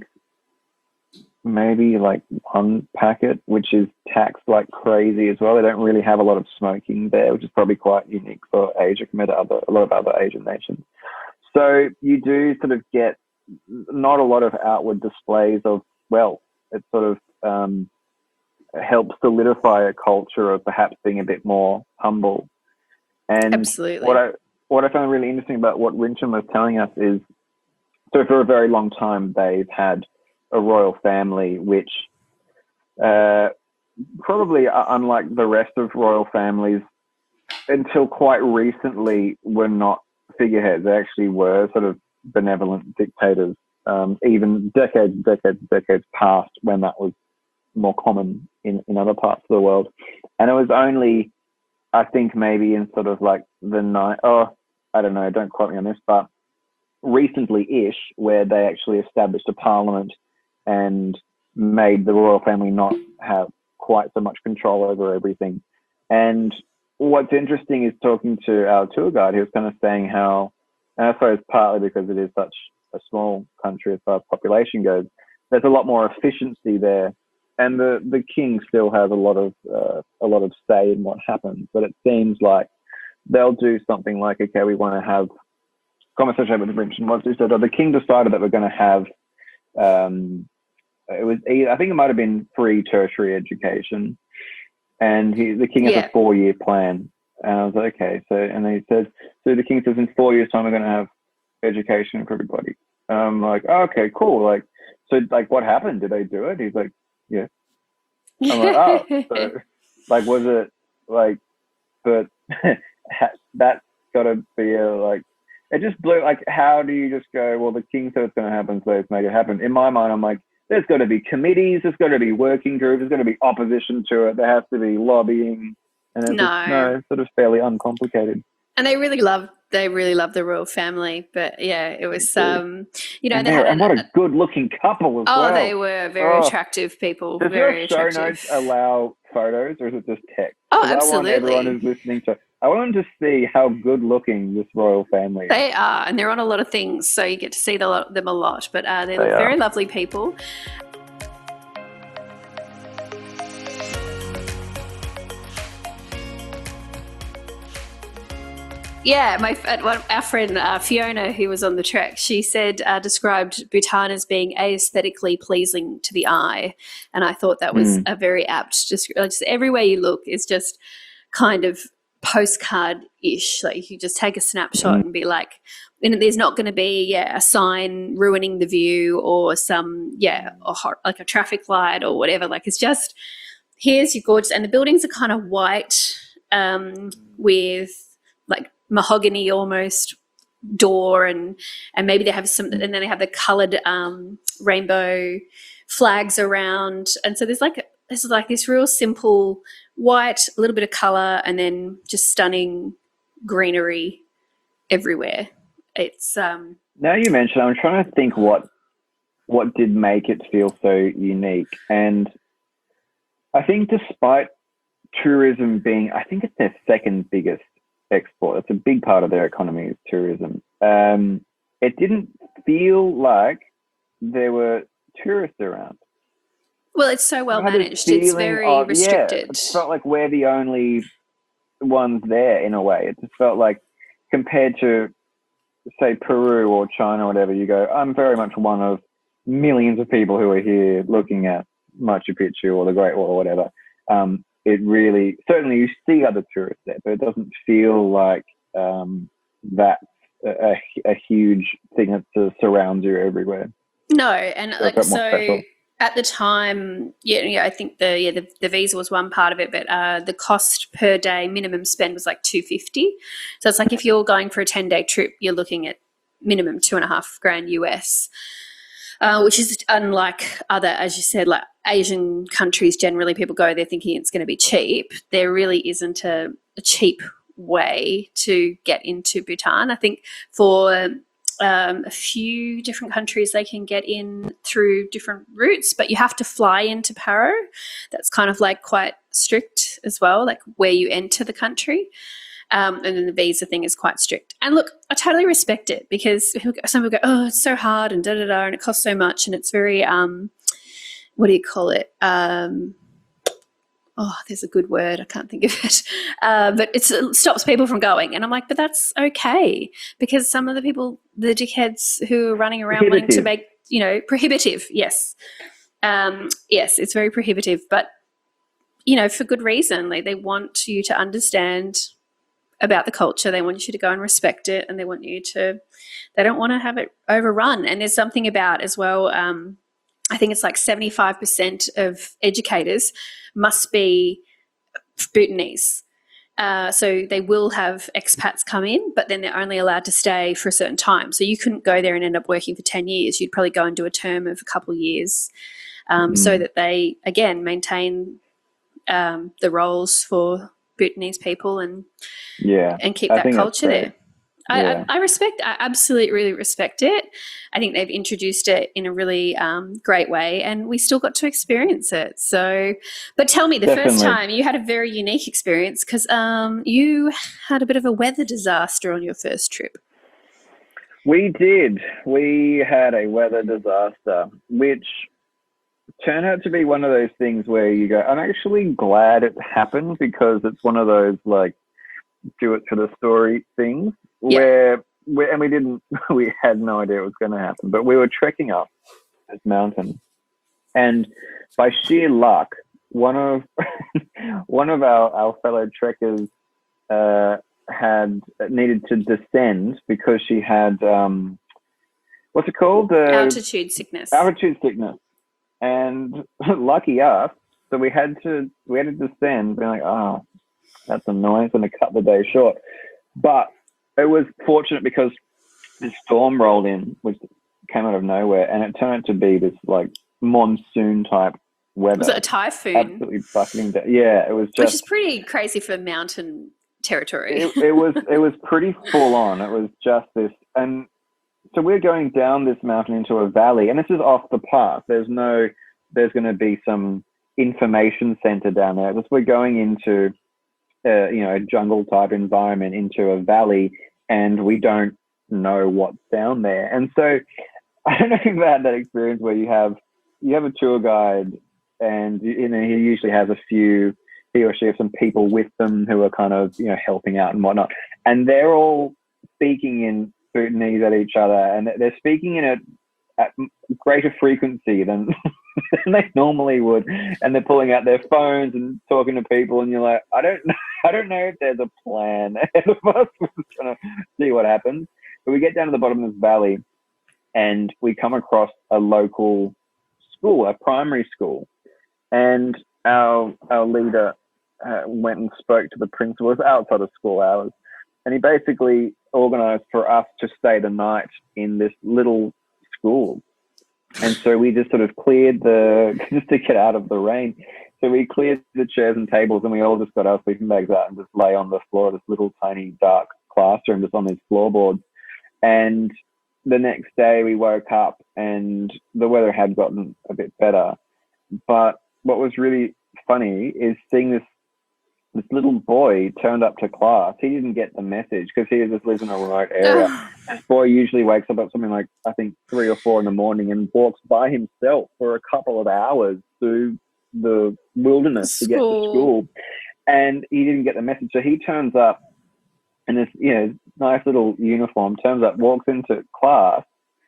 maybe like one packet, which is taxed like crazy as well. They don't really have a lot of smoking there, which is probably quite unique for Asia compared to other, a lot of other Asian nations. So you do sort of get not a lot of outward displays of wealth. It sort of um, helps solidify a culture of perhaps being a bit more humble. And Absolutely. what I what I found really interesting about what Wincham was telling us is, so for a very long time they've had a royal family, which uh, probably uh, unlike the rest of royal families, until quite recently were not figureheads. They actually were sort of benevolent dictators, um, even decades and decades and decades past when that was more common in, in other parts of the world. And it was only, I think maybe in sort of like the night, oh, I don't know, don't quote me on this, but recently-ish, where they actually established a parliament and made the royal family not have quite so much control over everything. And what's interesting is talking to our tour guide, he was kind of saying how, and I suppose partly because it is such a small country as far as population goes, there's a lot more efficiency there. And the, the king still has a lot of uh, a lot of say in what happens. But it seems like they'll do something like, okay, we want to have conversation with the British, and once we said, oh, the king decided that we're going to have, um, it was, I think it might have been free tertiary education, and he, the king has Yeah. a four-year plan. And I was like, okay, so, and then he says, so the king says, in four years' time, we're going to have education for everybody. And I'm like, oh, okay, cool. Like, so, like, what happened? Did they do it? He's like, yeah. I'm like, oh, so, like, was it like, but that's got to be a, like, it just blew, like, how do you just go, well, the king said it's going to happen, so let's make it happen. In my mind, I'm like, there's got to be committees, there's got to be working groups, there's got to be opposition to it, there has to be lobbying, and it's No. just, no, it's sort of fairly uncomplicated. And they really love they really love the royal family. But yeah, it was um you know and, they had and an, what a good looking couple as oh well. they were very Oh. attractive people. Does very your show attractive. notes allow photos, or is it just text? Oh, 'Cause absolutely. I want everyone who's listening to, I want them to see how good looking this royal family is. They are, and they're on a lot of things, so you get to see the, them a lot. But uh, they're They are. very lovely people. Yeah, my uh, our friend uh, Fiona, who was on the trek, she said uh, described Bhutan as being aesthetically pleasing to the eye, and I thought that was Mm. a very apt. Just, just everywhere you look is just kind of postcard-ish. Like you just take a snapshot Mm. and be like, and there's not going to be yeah a sign ruining the view or some yeah a hor- like a traffic light or whatever. Like it's just here's your gorgeous, and the buildings are kind of white um, with like mahogany almost door, and and maybe they have some, and then they have the coloured um, rainbow flags around, and so there's like there's like this real simple white, a little bit of colour, and then just stunning greenery everywhere. It's um Now you mention, I'm trying to think what what did make it feel so unique, and I think despite tourism being, I think it's their second biggest export. It's a big part of their economy is tourism. Um, it didn't feel like there were tourists around. well, it's so well I had this managed. It's feeling very of- restricted. Yeah, it felt like we're the only ones there in a way. It just felt like, compared to, say, Peru or China or whatever, you go, I'm very much one of millions of people who are here looking at Machu Picchu or the Great Wall or whatever. Um, it really, certainly you see other tourists there, but it doesn't feel like um, that's a, a huge thing that uh, surrounds you everywhere. No, and So like it felt more so special. at the time, yeah, yeah, I think the yeah the, the visa was one part of it, but uh, the cost per day minimum spend was like two fifty. So it's like if you're going for a ten day trip, you're looking at minimum two and a half grand U S, uh, which is unlike other, as you said, like Asian countries. Generally, people go there thinking it's going to be cheap. There really isn't a, a cheap way to get into Bhutan. I think for Um, a few different countries they can get in through different routes, but you have to fly into Paro. That's kind of like quite strict as well, like where you enter the country. Um, and then the visa thing is quite strict. And look, I totally respect it, because some people go, oh, it's so hard and da-da-da, and it costs so much, and it's very, um, what do you call it? Um, oh, there's a good word, I can't think of it, uh, but it's, it stops people from going. And I'm like, but that's okay, because some of the people, the dickheads who are running around wanting to make, you know, prohibitive, yes. Um, yes, it's very prohibitive, but, you know, for good reason. Like, they want you to understand about the culture, they want you to go and respect it, and they want you to, they don't want to have it overrun. And there's something about as well, um, I think it's like seventy-five percent of educators must be Bhutanese. Uh, so they will have expats come in, but then they're only allowed to stay for a certain time. So you couldn't go there and end up working for ten years. You'd probably go and do a term of a couple of years, um, mm. so that they, again, maintain um, the roles for Bhutanese people and yeah, and keep that culture there. I, yeah. I, I respect, I absolutely really respect it. I think they've introduced it in a really um, great way, and we still got to experience it. So, but tell me, the Definitely. first time you had a very unique experience, because um, you had a bit of a weather disaster on your first trip. We did. We had a weather disaster, which turned out to be one of those things where you go, I'm actually glad it happened, because it's one of those, like, do it for the story things. Yeah. Where, where, and we didn't, we had no idea it was going to happen, but we were trekking up this mountain, and by sheer luck, one of one of our, our fellow trekkers uh, had needed to descend because she had um, what's it called? Uh, altitude sickness. Altitude sickness, and lucky us, so we had to we had to descend. Being like, oh, that's annoying. It's going to cut the day short, but it was fortunate because this storm rolled in, which came out of nowhere, and it turned out to be this like monsoon type weather. Was it a typhoon? Absolutely bucketing down. Yeah, it was just, which is pretty crazy for mountain territory. it, it was it was pretty full on. It was just this, and so we're going down this mountain into a valley, and this is off the path. There's no, there's going to be some information center down there. We're going into Uh, you know, a jungle type environment, into a valley, and we don't know what's down there. And so I don't know if you've had that experience where you have you have a tour guide, and you know, he usually has a few, he or she has some people with them who are kind of, you know, helping out and whatnot, and they're all speaking in Bhutanese at each other, and they're speaking in it at greater frequency than than they normally would, and they're pulling out their phones and talking to people, and you're like, I don't know, I don't know if there's a plan ahead of us. We're just trying to see what happens. But we get down to the bottom of this valley, and we come across a local school, a primary school, and our our leader uh, went and spoke to the principal. It was outside of school hours, and he basically organised for us to stay the night in this little school. And so we just sort of cleared the, just to get out of the rain. So we cleared the chairs and tables, and we all just got our sleeping bags out and just lay on the floor of this little tiny dark classroom just on these floorboards. And the next day we woke up and the weather had gotten a bit better. But what was really funny is seeing this this little boy turned up to class. He didn't get the message because he just lives in a remote area. This boy usually wakes up at something like, I think, three or four in the morning and walks by himself for a couple of hours through the wilderness School. to get to school. and he didn't get the message. So he turns up in this, you know, nice little uniform, turns up, walks into class.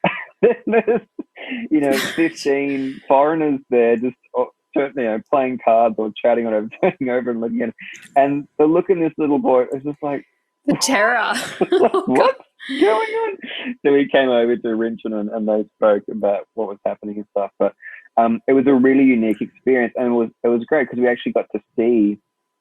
There's, you know, fifteen foreigners there just, you know, playing cards or chatting or whatever, turning over and looking at him. And the look in this little boy is just like, the terror. like, what's going on? So he came over to Rinchen and, and they spoke about what was happening and stuff. But um, it was a really unique experience, and it was it was great because we actually got to see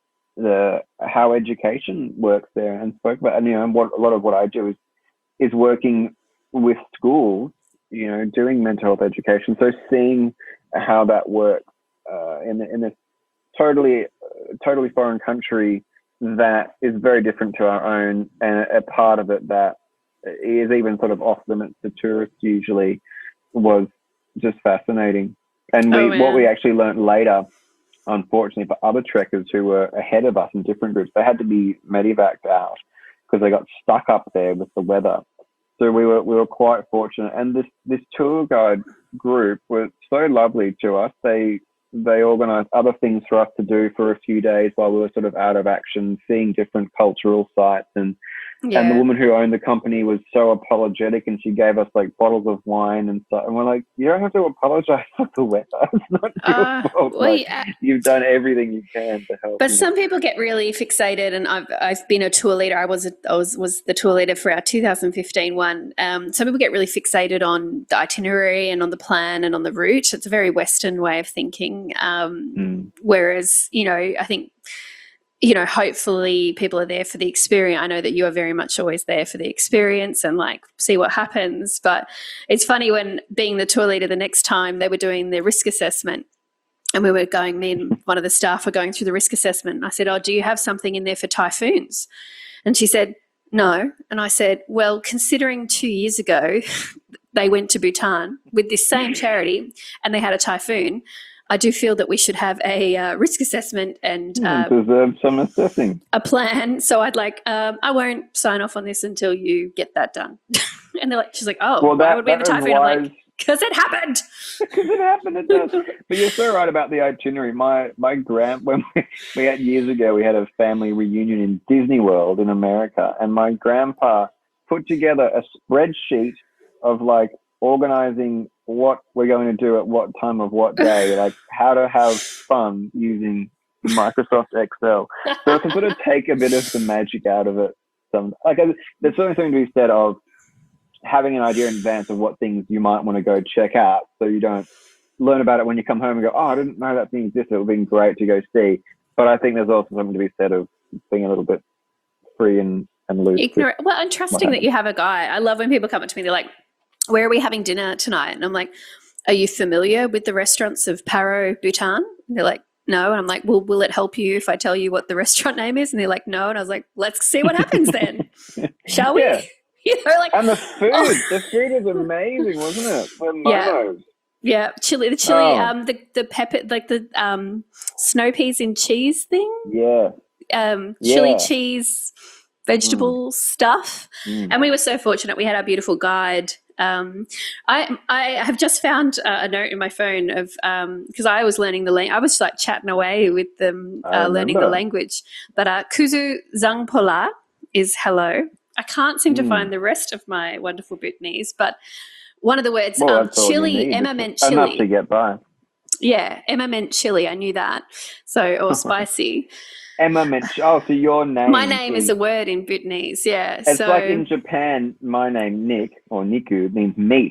the how education works there and spoke about, and you know, and what a lot of what I do is is working with schools, you know, doing mental health education. So seeing how that works uh, in in this totally uh, totally foreign country that is very different to our own, and a part of it that is even sort of off limits to tourists usually, was just fascinating. And we, oh, what we actually learned later, unfortunately for other trekkers who were ahead of us in different groups, they had to be medevaced out because they got stuck up there with the weather. So we were we were quite fortunate. And this this tour guide group was so lovely to us. They they organised other things for us to do for a few days while we were sort of out of action, seeing different cultural sites. And yeah. and the woman who owned the company was so apologetic, and she gave us like bottles of wine and stuff. And we're like, you don't have to apologise for the weather. It's not your uh, fault. Well, like, yeah. You've done everything you can to help. But some know. people get really fixated, and I've I've been a tour leader. I was a, I was was the tour leader for our two thousand fifteen one. Um, some people get really fixated on the itinerary and on the plan and on the route. It's a very Western way of thinking. Um, mm. Whereas, you know, I think, you know, hopefully people are there for the experience. I know that you are very much always there for the experience and like see what happens. But it's funny, when being the tour leader the next time, they were doing their risk assessment, and we were going, me and one of the staff were going through the risk assessment. And I said, oh, do you have something in there for typhoons? And she said, no. And I said, well, considering two years ago they went to Bhutan with this same charity and they had a typhoon, I do feel that we should have a uh, risk assessment and uh, deserve some assessing. A plan. So I'd like, um, I won't sign off on this until you get that done. And they're like, she's like, oh, well, that, why would we have a typhoon? I'm like, because it happened. Because it happened. It does. But you're so right about the itinerary. My my grand when we, we had years ago, we had a family reunion in Disney World in America, and my grandpa put together a spreadsheet of like organizing what we're going to do at what time of what day, like how to have fun using Microsoft Excel. So I can sort of take a bit of the magic out of it. Some like there's certainly something to be said of having an idea in advance of what things you might want to go check out, so you don't learn about it when you come home and go, oh, I didn't know that thing existed. It would have been great to go see. But I think there's also something to be said of being a little bit free and, and loose. Ignorant. Well, and trusting that you have a guide. I love when people come up to me, they're like, where are we having dinner tonight? And I'm like, are you familiar with the restaurants of Paro, Bhutan? And they're like, no. And I'm like, well, will it help you if I tell you what the restaurant name is? And they're like, no. And I was like, let's see what happens then. Shall we? Yeah. You know, like, and the food, oh. the food is amazing, wasn't it? The yeah. Yeah, chili, the chili, oh. um, the the pepper, like the um, snow peas and cheese thing. Yeah. Um, yeah. chili cheese, vegetable mm. stuff, mm. and we were so fortunate. We had our beautiful guide. Um, I I have just found uh, a note in my phone of because um, I was learning the language. I was like chatting away with them, uh, learning the language. But uh, Kuzu Zangpola is hello. I can't seem to mm. find the rest of my wonderful Bhutanese, but one of the words, well, um, chili, Emma meant chili. Enough to get by. Yeah, Emma meant chili. I knew that. So, or spicy. Emma meant, oh, so your name. My name is, is a word in Bhutanese, yeah. It's so, like in Japan, my name, Nick, or Niku, means meat.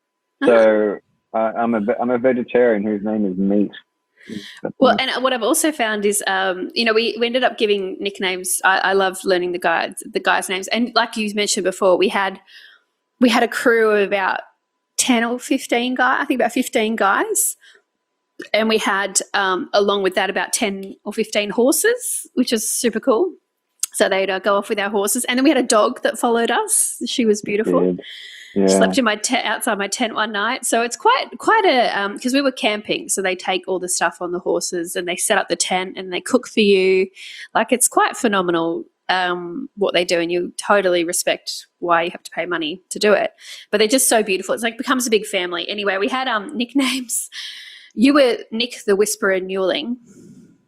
So uh, I'm, a, I'm a vegetarian whose name is meat. Well, and what I've also found is, um, you know, we, we ended up giving nicknames. I, I love learning the guys, the guys' names, and like you mentioned before, we had we had a crew of about ten or fifteen guys. I think about fifteen guys, and we had um, along with that about ten or fifteen horses, which was super cool. So they'd uh, go off with our horses, and then we had a dog that followed us. She was beautiful. Yeah. Slept in my tent outside my tent one night. So it's quite quite a um because we were camping, so they take all the stuff on the horses and they set up the tent and they cook for you. Like, it's quite phenomenal um what they do, and you totally respect why you have to pay money to do it. But they're just so beautiful. It's like becomes a big family. Anyway, we had um nicknames. You were Nick the Whisperer Newling.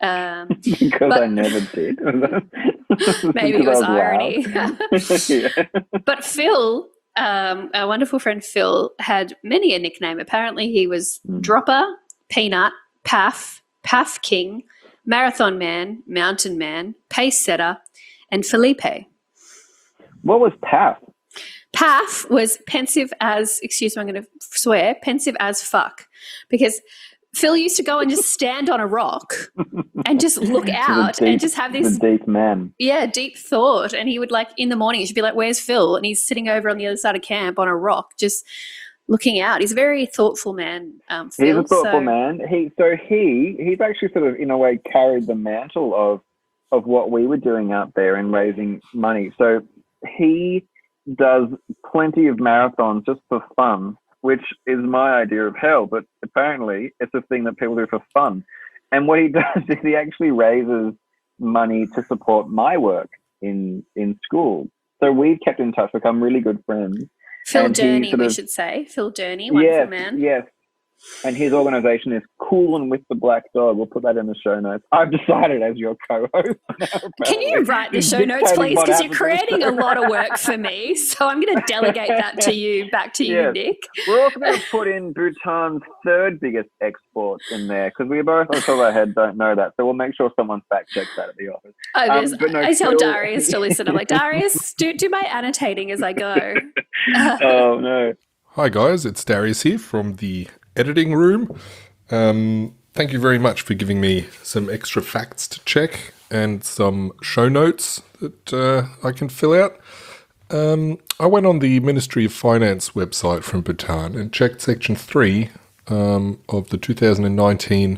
Um, because but- I never did. maybe it Because was I irony. loud. Yeah. But Phil, um, our wonderful friend Phil, had many a nickname. Apparently he was Mm. Dropper, Peanut, Paff, Paff King, Marathon Man, Mountain Man, Pace Setter, and Felipe. What was P A F? Paff was pensive as, excuse me, I'm going to swear, pensive as fuck. Because Phil used to go and just stand on a rock and just look out deep, and just have this, the deep man. yeah, deep thought. And he would, like, in the morning, he should be like, where's Phil? And he's sitting over on the other side of camp on a rock just looking out. He's a very thoughtful man, um, Phil. He's a thoughtful so, man. He so he he's actually sort of in a way carried the mantle of of what we were doing out there in raising money. So he does plenty of marathons just for fun, which is my idea of hell, but apparently it's a thing that people do for fun. And what he does is he actually raises money to support my work in in school. So we've kept in touch, become really good friends. Phil And he Durney, sort we of- should say. Phil Durney, wonderful Yes, man. yes. And his organisation is Cool and with the Black Dog. We'll put that in the show notes. I've decided as your co-host. Can you write the show notes, please? Because you're creating a lot of work for me. So I'm going to delegate that to you, back to you, Yes. Nick. We're also going to put in Bhutan's third biggest export in there because we both, on the top of our head, don't know that. So we'll make sure someone fact checks that at the office. I, Um, just- but no, I tell Phil- Darius to listen. I'm like, Darius, do, do my annotating as I go. Oh, no. Hi guys, it's Darius here from the editing room. Um, thank you very much for giving me some extra facts to check and some show notes that uh, I can fill out. Um, I went on the Ministry of Finance website from Bhutan and checked section three um, of the two thousand nineteen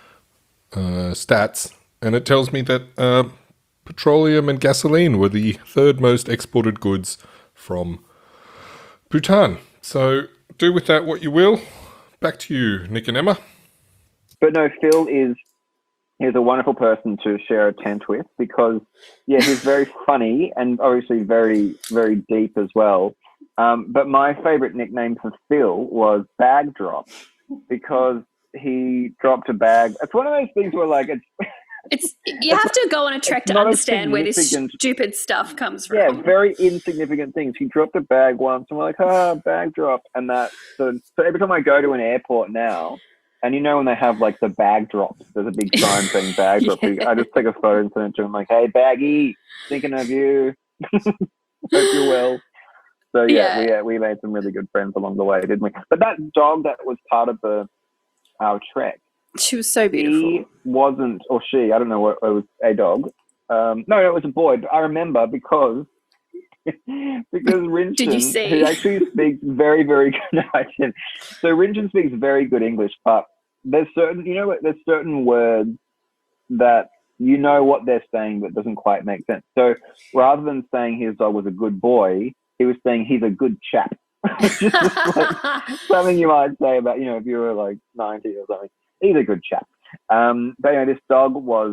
uh, stats, and it tells me that uh, petroleum and gasoline were the third most exported goods from Bhutan. So do with that what you will. Back to you, Nick and Emma. But no, Phil is he's a wonderful person to share a tent with because, yeah, he's very funny and obviously very, very deep as well. Um, but my favourite nickname for Phil was Bag Drop because he dropped a bag. It's one of those things where, like, it's It's You have to go on a trek it's to not a understand where this significant- stupid stuff comes from. yeah, very insignificant things. He dropped a bag once, and we're like, ah, bag drop, and that. So, so every time I go to an airport now, and you know when they have like the bag drops, there's a big sign saying bag drop. Yeah. I just take a photo and send it to him, like, hey, baggy, thinking of you. Hope you're well. So yeah, Yeah. we uh, we made some really good friends along the way, didn't we? But that dog that was part of the our trek. She was so beautiful. He wasn't, or she, I don't know what, it was a dog. Um, no, no, it was a boy. But I remember because because Rinchen, Did you see? who actually speaks very, very good. I did. So Rinchen speaks very good English, but there's certain, you know, what, there's certain words that you know what they're saying, but doesn't quite make sense. So rather than saying his dog was a good boy, he was saying he's a good chap. Which is just like something you might say about, you know, if you were like ninety or something. He's a good chap. Um, but anyway, this dog was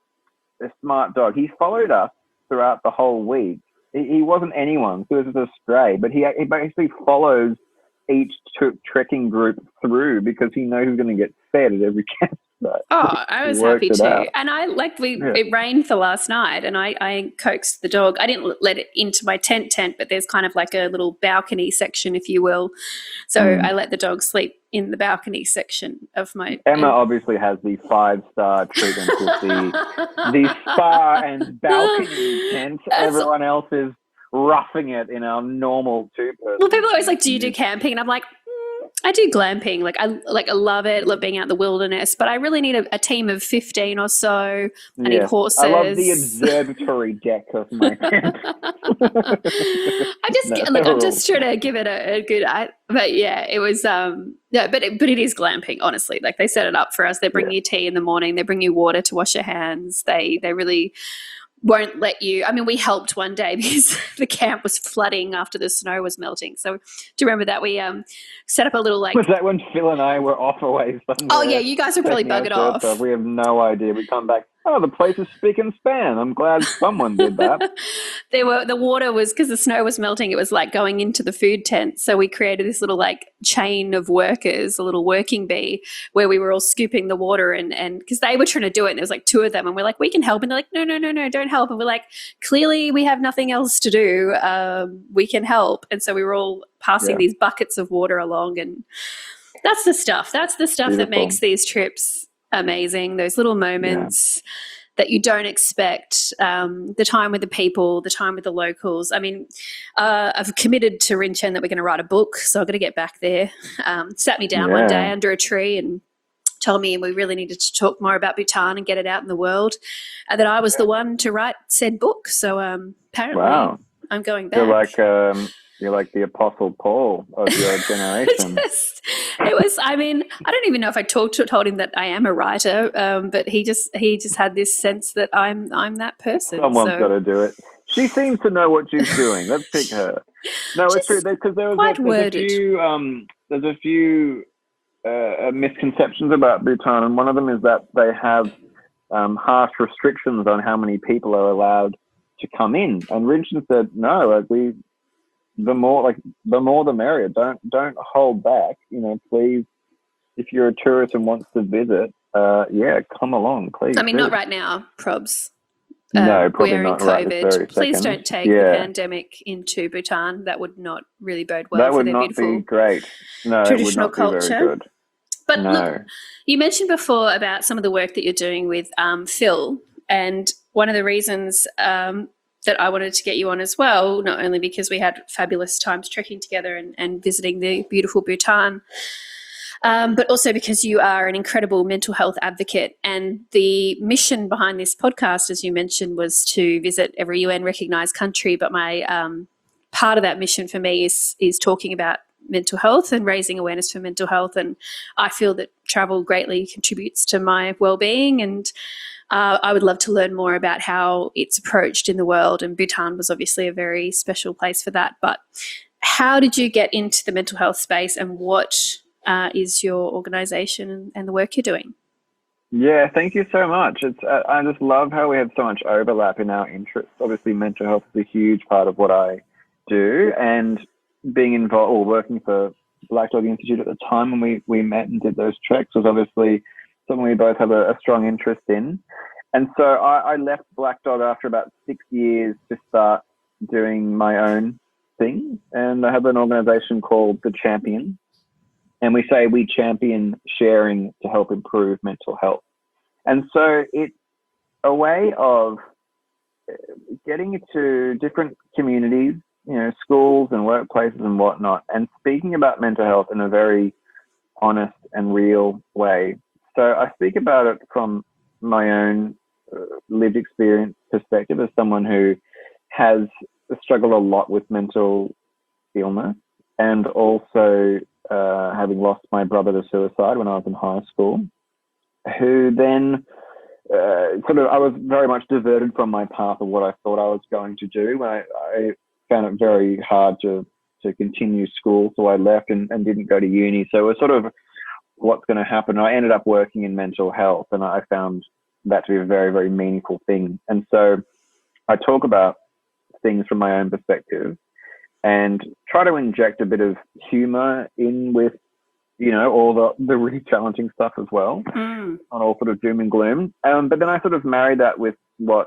a smart dog. He followed us throughout the whole week. He, he wasn't anyone. He was just a stray, but he, he basically follows each tr- trekking group through because he knows he's going to get fed at every campsite. Oh, I was He worked happy it too. out. And I like we Yeah. it rained the last night and I, I coaxed the dog. I didn't let it into my tent tent, but there's kind of like a little balcony section, if you will. So Mm. I let the dog sleep in the balcony section of my Emma obviously has the five-star treatment with the, the spa and balcony tent. That's- Everyone else is roughing it in our normal two-person. Well, people are always like, "Do you do camping?" And I'm like, mm, "I do glamping. Like, I like I love it. Love being out in the wilderness. But I really need a, a team of fifteen or so. I need horses. I love the observatory deck of my tent. I just No, look. I'm they're just trying to give it a, a good. I, but yeah, it was. Um, yeah, but it, but it is glamping. Honestly, like they set it up for us. They bring Yeah. you tea in the morning. They bring you water to wash your hands. They they really won't let you. I mean, we helped one day because the camp was flooding after the snow was melting. So do you remember that we um set up a little like. Was that when Phil and I were off away somewhere? Oh yeah, you guys would probably taking our bug it shirts off. We have no idea. We come back Oh, the place is spick and span. I'm glad someone did that. There were the water was because the snow was melting. It was like going into the food tent. So we created this little like chain of workers, a little working bee, where we were all scooping the water and and because they were trying to do it. And there was like two of them, and we're like, we can help, and they're like, no, no, no, no, don't help. And we're like, clearly we have nothing else to do. Um, we can help, and so we were all passing Yeah. these buckets of water along, and that's the stuff. That's the stuff that Beautiful. makes these trips amazing. Those little moments that you don't expect, um, the time with the people, the time with the locals. I mean, uh, I've committed to Rinchen that we're going to write a book, so I've got to get back there. Um, sat me down one Yeah. day under a tree and told me we really needed to talk more about Bhutan and get it out in the world, and that I was the one to write said book. So um, apparently Wow. I'm going back. You're like um, you're like the Apostle Paul of your generation. Just, it was. I mean, I don't even know if I talked to told him that I am a writer, um, but he just he just had this sense that I'm I'm that person. Someone's so. got to do it. She seems to know what she's doing. Let's pick her. No, it's Just true because there was quite a, there's a worded. few um, there's a few uh, misconceptions about Bhutan, and one of them is that they have um, harsh restrictions on how many people are allowed to come in. And Rinchen said, no, like we, the more like the more the merrier. Don't don't hold back. You know, please, if you're a tourist and wants to visit, uh, yeah, come along, please. I mean, do. not right now, probs. No, Uh, probably we're not in right this COVID. very Please second. don't take Yeah. the pandemic into Bhutan. That would not really bode well that for would their not beautiful be great. No, traditional it would not be culture. very good. But No. look, you mentioned before about some of the work that you're doing with um, Phil, and one of the reasons um, that I wanted to get you on as well, not only because we had fabulous times trekking together and, and visiting the beautiful Bhutan, um, but also because you are an incredible mental health advocate. And the mission behind this podcast, as you mentioned, was to visit every U N recognised country. But my um, part of that mission for me is is talking about mental health and raising awareness for mental health. And I feel that travel greatly contributes to my well-being, and uh, I would love to learn more about how it's approached in the world. And Bhutan was obviously a very special place for that. But how did you get into the mental health space, and what uh, is your organisation and, and the work you're doing? Yeah, thank you so much. It's uh, I just love how we have so much overlap in our interests. Obviously, mental health is a huge part of what I do, and being involved or working for Black Dog Institute at the time when we, we met and did those treks was obviously something we both have a, a strong interest in. And so I, I left Black Dog after about six years to start doing my own thing. And I have an organization called The Champion. And we say we champion sharing to help improve mental health. And so it's a way of getting into different communities, you know, schools and workplaces and whatnot, and speaking about mental health in a very honest and real way. So I speak about it from my own uh, lived experience perspective as someone who has struggled a lot with mental illness, and also uh, having lost my brother to suicide when I was in high school, who then uh, sort of, I was very much diverted from my path of what I thought I was going to do. I, I found it very hard to, to continue school, so I left and, and didn't go to uni. So it was sort of, what's going to happen? I ended up working in mental health, and I found that to be a very, very meaningful thing. And so I talk about things from my own perspective and try to inject a bit of humor in with, you know, all the, the really challenging stuff as well, Mm. on all sort of doom and gloom. Um, but then I sort of marry that with what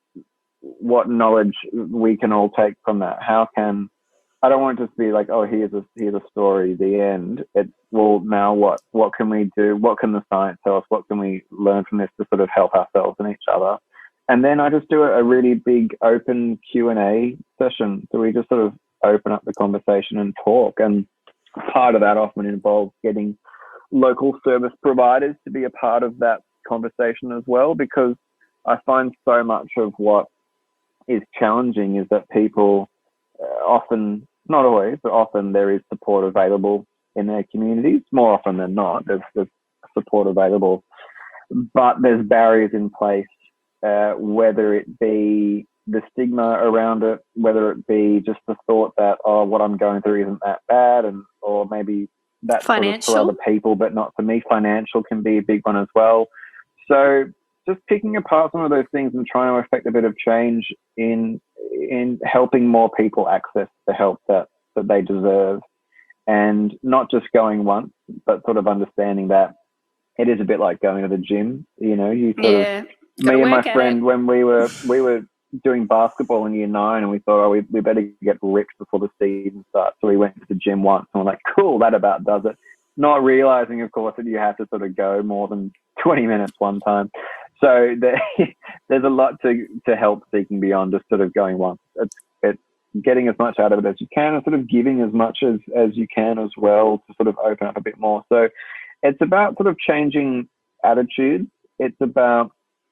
what knowledge we can all take from that. How can, I don't want it to just be like, oh, here's a here's a story, the end. It's, well, now what? What can we do? What can the science tell us? What can we learn from this to sort of help ourselves and each other? And then I just do a, a really big open Q and A session. So we just sort of open up the conversation and talk. And part of that often involves getting local service providers to be a part of that conversation as well, because I find so much of what is challenging is that people uh, often, not always, but often there is support available in their communities. More often than not, there's, there's support available, but there's barriers in place, uh, whether it be the stigma around it, whether it be just the thought that, oh, what I'm going through isn't that bad, and or maybe that's sort of for other people, but not for me. Financial can be a big one as well. So just picking apart some of those things and trying to affect a bit of change in in helping more people access the help that, that they deserve, and not just going once, but sort of understanding that it is a bit like going to the gym. You know, you sort Yeah. of, Gotta me and my work at friend, it. when we were we were doing basketball in year nine, and we thought, oh, we, we better get ripped before the season starts. So we went to the gym once, and we're like, cool, that about does it. Not realizing, of course, that you have to sort of go more than twenty minutes one time. So there, there's a lot to, to help seeking beyond just sort of going once. It's, it's getting as much out of it as you can, and sort of giving as much as, as you can as well, to sort of open up a bit more. So it's about sort of changing attitudes. It's about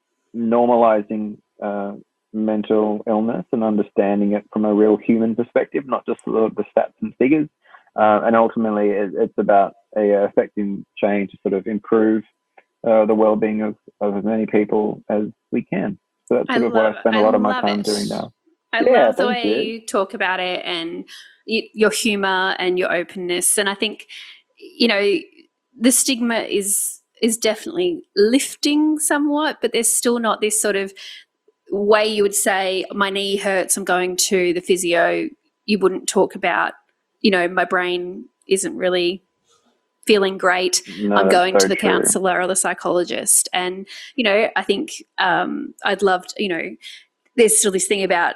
normalizing uh, mental illness and understanding it from a real human perspective, not just sort of the stats and figures. Uh, and ultimately, it, it's about a effective change to sort of improve uh, the well-being of, of as many people as we can. So that's I sort of love, what I spend a I lot of my love time it. doing now. I Yeah, love the thank way you. you talk about it, and y- your humor and your openness. And I think, you know, the stigma is is definitely lifting somewhat, but there's still not this sort of way you would say, my knee hurts, I'm going to the physio. You wouldn't talk about, you know, my brain isn't really feeling great, No, I'm that's going so to the true. counsellor or the psychologist. And, you know, I think um, I'd love to, you know, there's still this thing about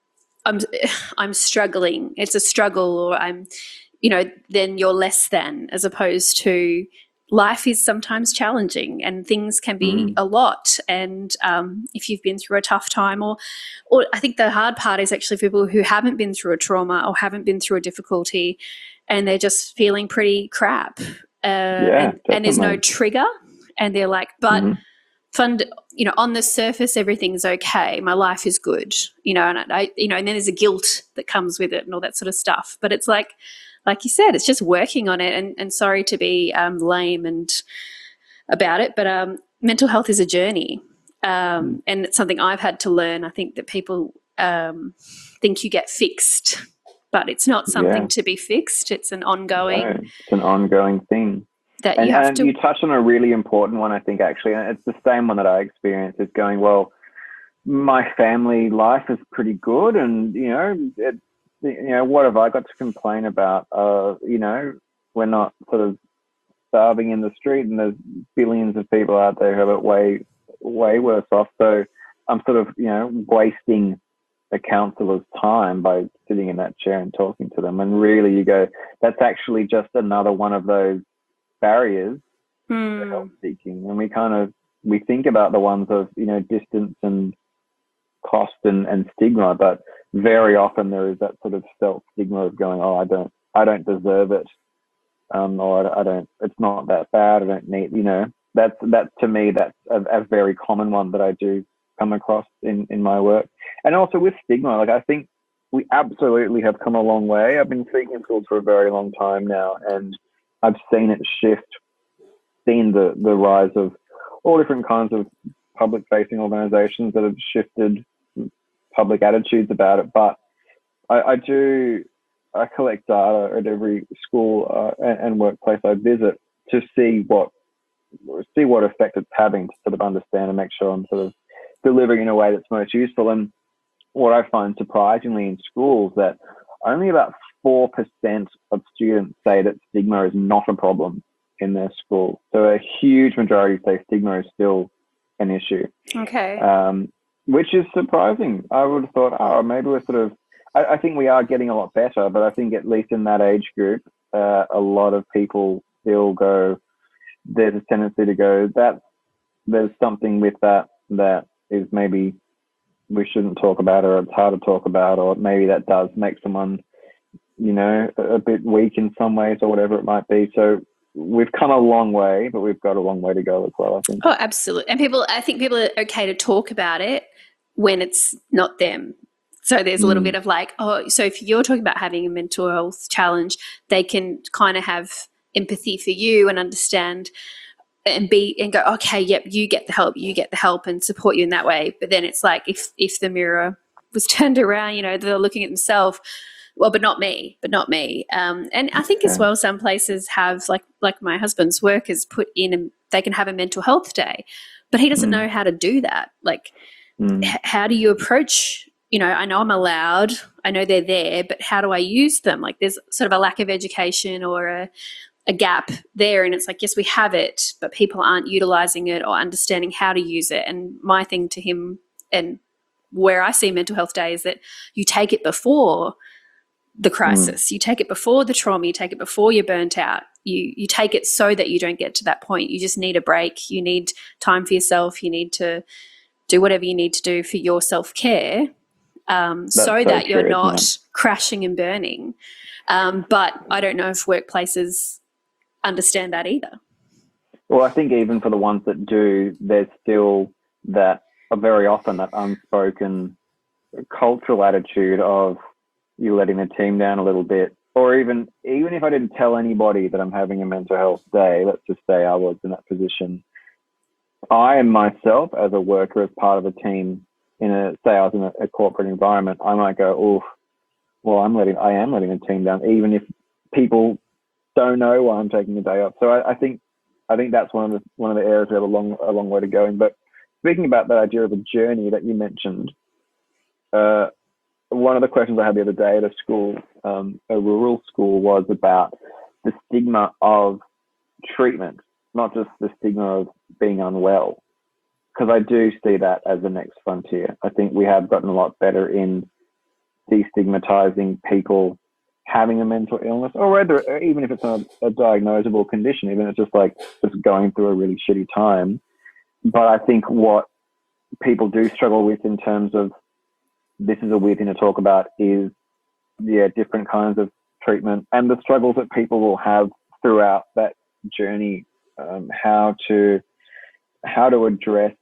I'm I'm struggling. It's a struggle, or I'm, you know, then you're less than, as opposed to life is sometimes challenging and things can be Mm. a lot. And um, if you've been through a tough time, or, or I think the hard part is actually people who haven't been through a trauma or haven't been through a difficulty, and they're just feeling pretty crap. Uh, Yeah, and, and there's no definitely. trigger, and they're like, but. Mhm. Fund, you know, on the surface, everything's okay. My life is good, you know, and I, you know, and then there's a guilt that comes with it and all that sort of stuff. But it's like, like you said, it's just working on it. And, and sorry to be um, lame and about it, but um, mental health is a journey, um, and it's something I've had to learn. I think that people um, think you get fixed, but it's not something Yeah. to be fixed. It's an No, ongoing it's an ongoing thing. that And, you have and to. you touched on a really important one, I think, actually, and it's the same one that I experienced, is going, well, my family life is pretty good, and, you know, it, you know, what have I got to complain about? Uh, you know, we're not sort of starving in the street, and there's billions of people out there who have it way, way worse off. So I'm sort of, you know, wasting a counsellor's time by sitting in that chair and talking to them. And really, you go, that's actually just another one of those barriers Hmm. to help seeking. And we kind of, we think about the ones of, you know, distance and cost and, and stigma, but very often there is that sort of self stigma of going, oh, I don't, I don't deserve it. Um, or I, I don't, it's not that bad. I don't need, you know, that's, that to me, that's a, a very common one that I do come across in, in my work. And also with stigma, like, I think we absolutely have come a long way. I've been speaking in schools for a very long time now, and I've seen it shift, seen the, the rise of all different kinds of public-facing organisations that have shifted public attitudes about it. But I, I do, I collect data at every school uh, and, and workplace I visit to see what see what effect it's having, to sort of understand and make sure I'm sort of delivering in a way that's most useful. And what I find surprisingly in schools, that only about four percent of students say that stigma is not a problem in their school. So a huge majority say stigma is still an issue, Okay. um, which is surprising. I would have thought, oh, maybe we're sort of, I, I think we are getting a lot better, but I think at least in that age group, uh, a lot of people still go, there's a tendency to go, that there's something with that that is maybe we shouldn't talk about, or it's hard to talk about, or maybe that does make someone, you know, a, a bit weak in some ways, or whatever it might be. So we've come a long way, but we've got a long way to go as well, I think. Oh, absolutely. And people, I think people are okay to talk about it when it's not them. So there's a little Mm. bit of like, oh, so if you're talking about having a mental health challenge, they can kind of have empathy for you and understand and be and go, okay, yep, you get the help, you get the help, and support you in that way. But then it's like, if if the mirror was turned around, you know, they're looking at themselves, well, but not me, but not me. Um, and I think as Okay. well, some places have, like like my husband's work has put in, and they can have a mental health day but he doesn't Mm. know how to do that. Like, Mm. h- how do you approach, you know, I know I'm allowed, I know they're there, but how do I use them? Like, there's sort of a lack of education or a, a gap there. And it's like, yes, we have it, but people aren't utilizing it or understanding how to use it. And my thing to him, and where I see Mental Health Day, is that you take it before the crisis. Mm. You take it before the trauma. You take it before you're burnt out. You you take it so that you don't get to that point. You just need a break. You need time for yourself. You need to do whatever you need to do for your self-care, um, so, so that you're true, not crashing and burning. Um, but I don't know if workplaces understand that either. Well, I think even for the ones that do, there's still that, uh, very often that unspoken cultural attitude of you letting the team down a little bit. Or even even if I didn't tell anybody that I'm having a mental health day, let's just say I was in that position, I myself as a worker, as part of a team, in a say I was in a, a corporate environment, I might go, oh, well, I'm letting I am letting the team down, even if people don't know why I'm taking a day off. So I, I think I think that's one of the one of the areas we have a long a long way to go in. But speaking about that idea of a journey that you mentioned, uh, one of the questions I had the other day at a school, um, a rural school, was about the stigma of treatment, not just the stigma of being unwell, because I do see that as the next frontier. I think we have gotten a lot better in destigmatizing people having a mental illness, or whether, or even if it's not a diagnosable condition, even if it's just like just going through a really shitty time. But I think what people do struggle with in terms of, this is a weird thing to talk about, is yeah, different kinds of treatment and the struggles that people will have throughout that journey, um, how to how to address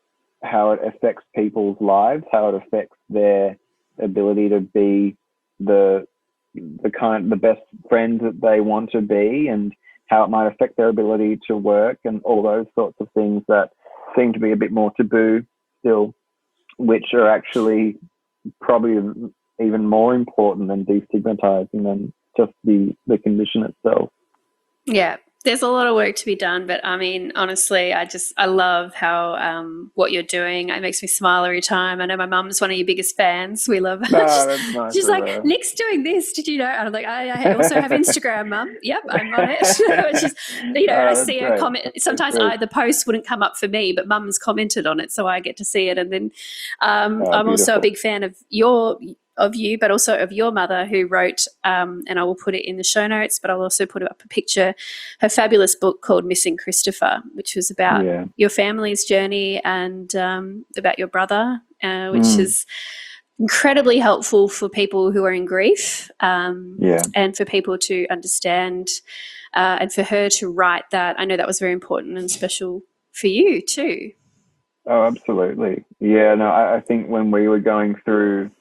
how it affects people's lives, how it affects their ability to be the the kind the best friends that they want to be, and how it might affect their ability to work, and all those sorts of things that seem to be a bit more taboo still, which are actually probably even more important than destigmatizing than just the the condition itself. Yeah, there's a lot of work to be done, but I mean, honestly, I just I love how um, what you're doing. It makes me smile every time. I know my mum's one of your biggest fans. We love her. No, that's nice. She's like, her. Nick's doing this. Did you know? And I'm like, I, I also have Instagram, Mum. Yep, I'm on it. She's, you know, oh, I see her comment. Sometimes I, the post wouldn't come up for me, but Mum's commented on it, so I get to see it. And then um, oh, I'm beautiful. Also a big fan of your. of you, but also of your mother, who wrote, um, and I will put it in the show notes, but I'll also put up a picture, her fabulous book called Missing Christopher, which was about yeah. your family's journey and um, about your brother, uh, which mm. is incredibly helpful for people who are in grief, um, yeah. and for people to understand, uh, and for her to write that. I know that was very important and special for you too. Oh, absolutely. Yeah, no, I, I think when we were going through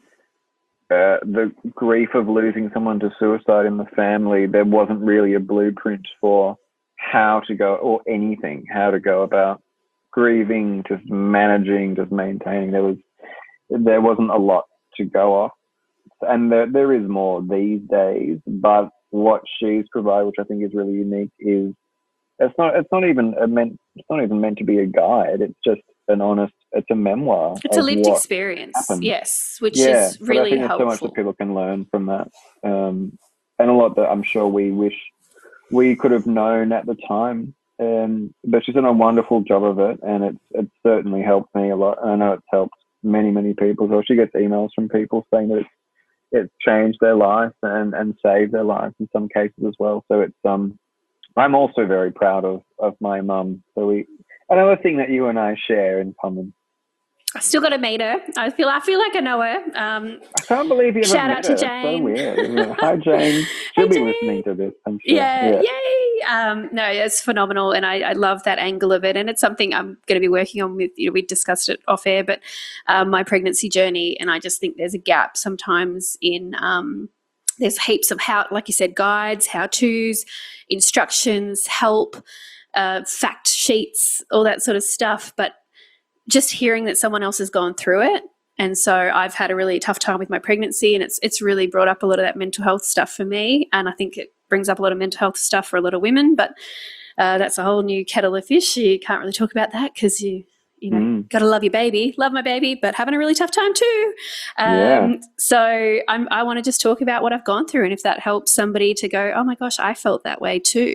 Uh, the grief of losing someone to suicide in the family, there wasn't really a blueprint for how to go, or anything, how to go about grieving, just managing, just maintaining. There was, there wasn't a lot to go off, and there there is more these days. But what she's provided, which I think is really unique, is it's not it's not even a meant it's not even meant to be a guide. It's just an honest. It's a memoir. It's a lived experience, happened. Yes, which yeah, is really but I think helpful. There's so much that people can learn from that, um, and a lot that I'm sure we wish we could have known at the time. Um, but she's done a wonderful job of it, and it's it's certainly helped me a lot. And I know it's helped many many people. So she gets emails from people saying that it's it's changed their life and and saved their lives in some cases as well. So it's um, I'm also very proud of of my mum. So we. Another thing that you and I share in common. I still got to meet her. I feel I feel like I know her. Um, I can't believe you shout haven't out met her. to Jane. That's so weird. Hi, Jane. She'll hey, be Jane. listening to this, I'm sure. Yeah, yeah. yay. Um, no, it's phenomenal, and I, I love that angle of it, and it's something I'm going to be working on with, you know, we discussed it off air, but um, my pregnancy journey, and I just think there's a gap sometimes in um, there's heaps of, how, like you said, guides, how-tos, instructions, help, uh, fact sheets, all that sort of stuff, but just hearing that someone else has gone through it. And so I've had a really tough time with my pregnancy, and it's it's really brought up a lot of that mental health stuff for me, and I think it brings up a lot of mental health stuff for a lot of women, but uh, that's a whole new kettle of fish. You can't really talk about that because you you know, Mm. got to love your baby, love my baby, but having a really tough time too. Um, Yeah. So I'm, I want to just talk about what I've gone through, and if that helps somebody to go, oh my gosh, I felt that way too,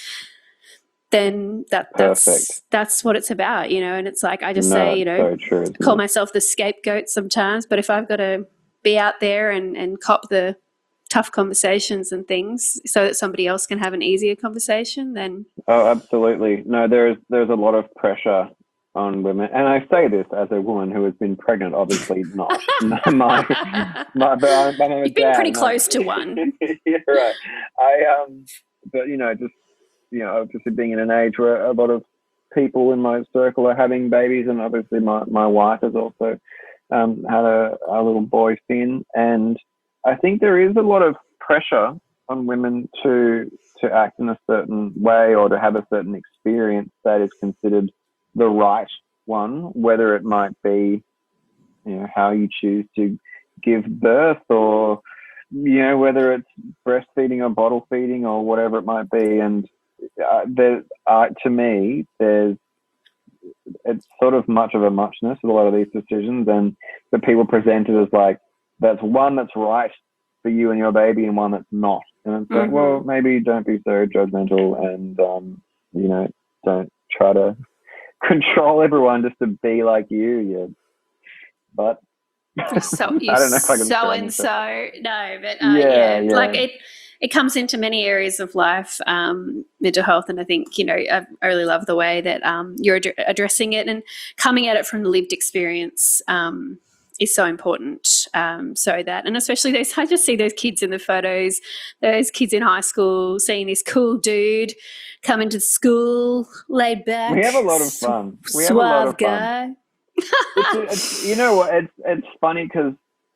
then that that's Perfect. that's what it's about, you know. And it's like I just No, say, you it's know, so true, isn't call it? myself the scapegoat sometimes, but if I've got to be out there and, and cop the tough conversations and things so that somebody else can have an easier conversation, then Oh, absolutely. No, there's there's a lot of pressure on women, and I say this as a woman who has been pregnant. Obviously, not my my, but I'm, but I'm a you've been dad, pretty and close I- to one. yeah, right. I um, but you know, just you know, obviously being in an age where a lot of people in my circle are having babies, and obviously my my wife has also um had a, a little boy, Finn, and I think there is a lot of pressure on women to to act in a certain way or to have a certain experience that is considered the right one, whether it might be, you know, how you choose to give birth, or, you know, whether it's breastfeeding or bottle feeding or whatever it might be. And uh, there, uh, to me, there's it's sort of much of a muchness with a lot of these decisions, and the people present it as like that's one that's right for you and your baby and one that's not. And it's like, Mhm. well, maybe don't be so judgmental, and um, you know, don't try to control everyone just to be like you. Yeah, but You're so you're I don't know if I can so frame and it. so no, but uh, Yeah, yeah, yeah. like it. It comes into many areas of life, um, mental health, and I think, you know, I, I really love the way that um, you're ad- addressing it and coming at it from the lived experience um, is so important. Um, so that, and especially those, I just see those kids in the photos, those kids in high school, seeing this cool dude come into school, laid back, We have a lot of su- fun. We have a lot suave of fun. guy. It's, it's you know what? It's it's funny because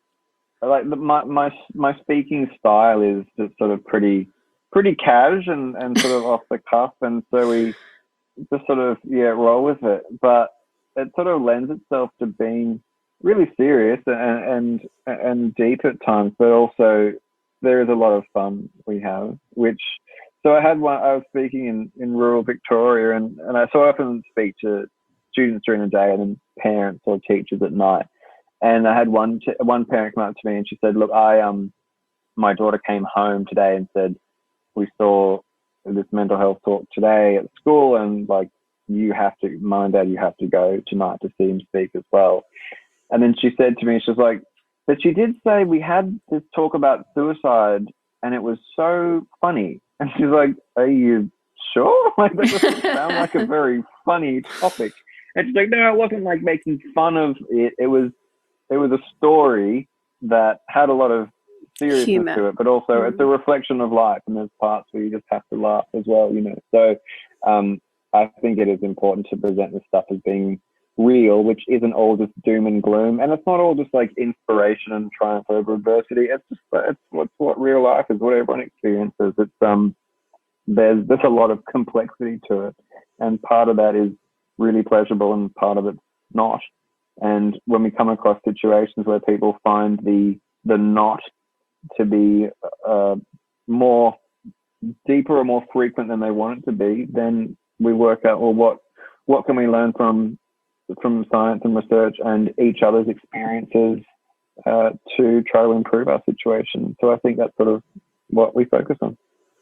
like the, my my my speaking style is just sort of pretty pretty cash and, and sort of off the cuff, and so we just sort of yeah roll with it. But it sort of lends itself to being really serious and and and deep at times, but also there is a lot of fun we have. Which so I had one. I was speaking in, in rural Victoria, and and I so often speak to students during the day and then parents or teachers at night. And I had one one parent come up to me and she said, "Look, I um, my daughter came home today and said we saw this mental health talk today at school, and like you have to, mom and dad, you have to go tonight to see him speak as well." And then she said to me, she was like, "But she did say we had this talk about suicide, and it was so funny." And she's like, "Are you sure? Like that doesn't sound like a very funny topic." And she's like, "No, it wasn't like making fun of it. It was." It was a story that had a lot of seriousness Humor. to it, but also Mm. it's a reflection of life, and there's parts where you just have to laugh as well, you know. So um, I think it is important to present this stuff as being real, which isn't all just doom and gloom, and it's not all just like inspiration and triumph over adversity. It's just it's what's what real life is, what everyone experiences. It's um, there's there's a lot of complexity to it, and part of that is really pleasurable, and part of it's not. And when we come across situations where people find the the not to be uh, more deeper or more frequent than they want it to be, then we work out, well, what what can we learn from from science and research and each other's experiences uh, to try to improve our situation. So I think that's sort of what we focus on.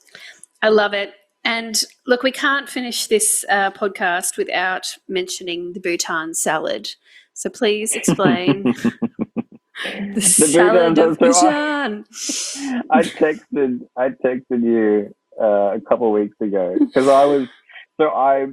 I love it. And look, we can't finish this uh, podcast without mentioning the Bhutan salad. So please explain the, The salad Bhutan- of so Bhutan. I, I texted I texted you uh, a couple of weeks ago because I was so I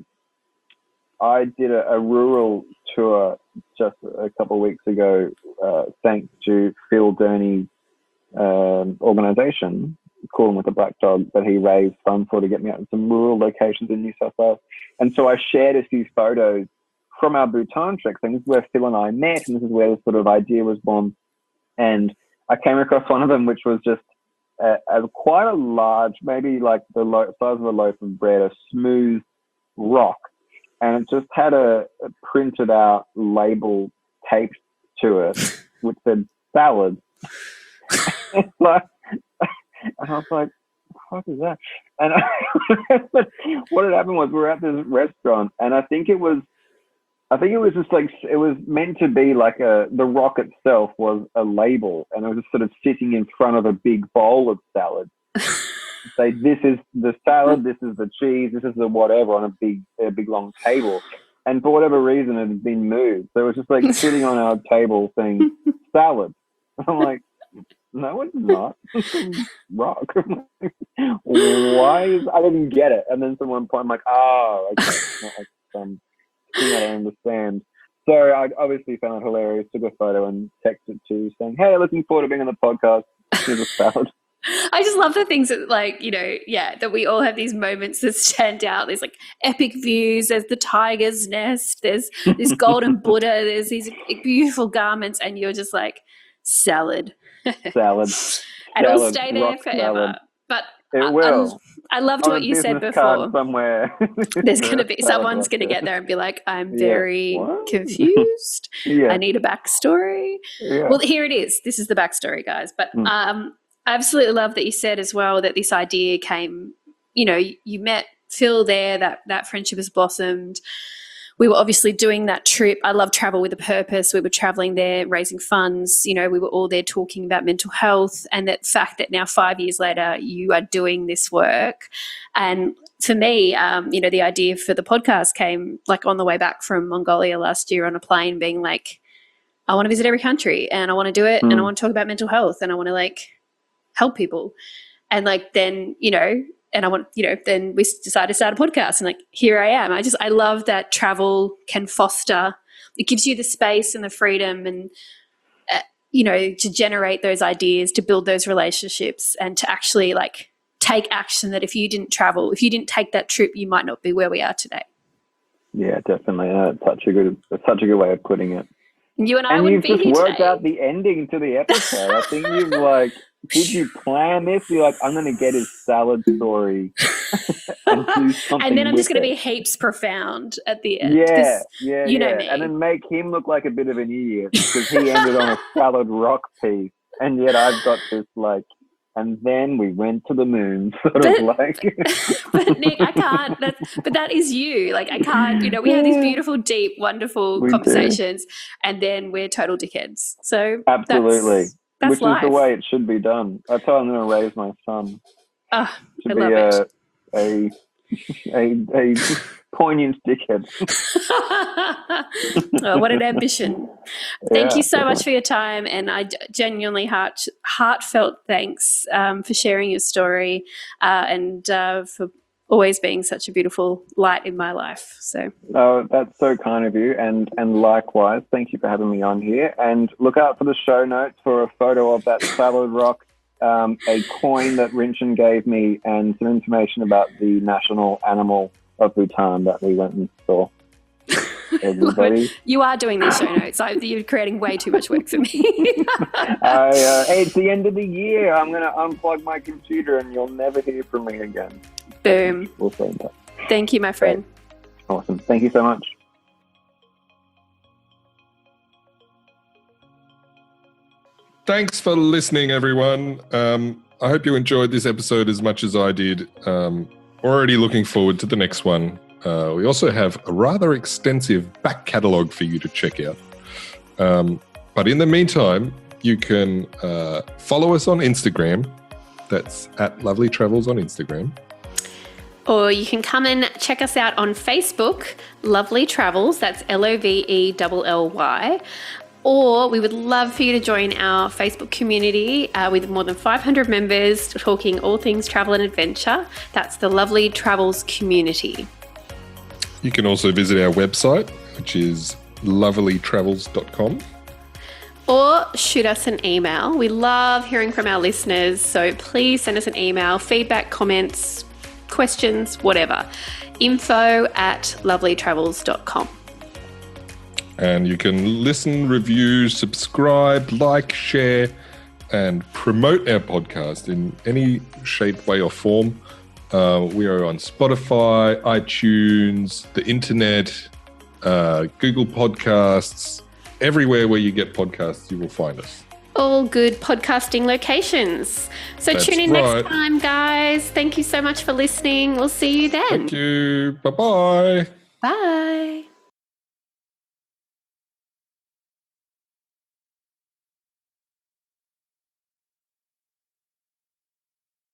I did a, a rural tour just a couple of weeks ago, uh, thanks to Phil Durney's um, organisation, Calling with a Black Dog, that he raised funds for to get me out in some rural locations in New South Wales. And so I shared a few photos from our Bhutan trek. And this is where Phil and I met, and this is where this sort of idea was born. And I came across one of them, which was just a, a quite a large, maybe like the lo- size of a loaf of bread, a smooth rock. And it just had a, a printed out label taped to it, which said salad. Like, and I was like, what is that? And I, what had happened was we were at this restaurant, and I think it was I think it was just like, it was meant to be like a, the rock itself was a label, and it was just sort of sitting in front of a big bowl of salad. Say, this is the salad, this is the cheese, this is the whatever on a big, a big long table. And for whatever reason, it had been moved. So it was just like sitting on our table saying salad. I'm like, no, it's not. Rock. Why is, I didn't get it. And then someone point, I'm like, oh, okay. It's not like some thing I don't understand. So I obviously found it hilarious, took a photo and texted to saying, hey, looking forward to being on the podcast. Here's a salad. I just love the things that, like, you know, yeah, that we all have these moments that stand out. There's like epic views, there's the tiger's nest, there's this golden Buddha, there's these beautiful garments, and you're just like, salad. Salad. And it'll Salad, stay there rock forever. salad. But It I, will. I, I loved On what a you said business before. card somewhere. There's going to be, Salad someone's rock going to salad. get there and be like, I'm Yeah. very What? confused. Yeah. I need a backstory. Yeah. Well, here it is. This is the backstory, guys. But Mm. um, I absolutely love that you said as well that this idea came, you know, you, you met Phil there, that, that friendship has blossomed. We were obviously doing that trip. I love travel with a purpose. We were traveling there, raising funds. You know, we were all there talking about mental health, and that fact that now five years later you are doing this work. And for me, um, you know, the idea for the podcast came like on the way back from Mongolia last year on a plane, being like, I want to visit every country and I want to do it, Mm. and I want to talk about mental health, and I want to like help people. And like then, you know, and I want, you know, then we decided to start a podcast, and like, here I am. I just, I love that travel can foster, it gives you the space and the freedom and, uh, you know, to generate those ideas, to build those relationships, and to actually like take action that if you didn't travel, if you didn't take that trip, you might not be where we are today. Yeah, definitely. Uh, such a good, such a good way of putting it. You and I And wouldn't you've be just here worked today. out the ending to the episode. I think you've like, did you plan this? You're like, I'm going to get his salad story and do something And then I'm just with going to be it. heaps profound at the end. Yeah, 'cause yeah, you know yeah. me. And then make him look like a bit of an idiot because he ended on a salad rock piece. And yet I've got this like, and then we went to the moon, sort But- of like. But Nick, I can't. That's, but that is you. Like I can't. You know, we have these beautiful, deep, wonderful We do. conversations, and then we're total dickheads. So Absolutely. that's, that's Which life. is the way it should be done. That's how I'm going to raise my son. Ah, To I be love a, it. a, a, a poignant dickhead. Oh, what an ambition! Thank Yeah, you so much definitely. for your time, and I d- genuinely heart heartfelt thanks um, for sharing your story uh, and uh, for always being such a beautiful light in my life. So Oh, that's so kind of you. And, and likewise, thank you for having me on here. And look out for the show notes for a photo of that salad rock, um, a coin that Rinchen gave me, and some information about the national animal of Bhutan that we went and saw. Everybody. you are doing these show notes. I, you're creating way too much work for me. I, uh, hey, it's the end of the year. I'm going to unplug my computer and you'll never hear from me again. Boom. We'll stay in touch. Thank you, my friend. Awesome. Thank you so much. Thanks for listening, everyone. Um, I hope you enjoyed this episode as much as I did. Um, already looking forward to the next one. Uh, we also have a rather extensive back catalogue for you to check out. Um, but in the meantime, you can uh, follow us on Instagram. That's at Lovely Travels on Instagram. Or you can come and check us out on Facebook, Lovely Travels. That's L O V E L L Y. Or we would love for you to join our Facebook community uh, with more than five hundred members talking all things travel and adventure. That's the Lovely Travels community. You can also visit our website, which is lovely travels dot com. Or shoot us an email. We love hearing from our listeners, so please send us an email, feedback, comments, questions, whatever. Info at lovely travels dot com. And you can listen, review, subscribe, like, share, and promote our podcast in any shape, way, or form. Uh, we are on Spotify, iTunes, the internet, uh, Google Podcasts. Everywhere where you get podcasts, you will find us. All good podcasting locations. So That's tune in right. next time, guys. Thank you so much for listening. We'll see you then. Thank you. Bye-bye. Bye.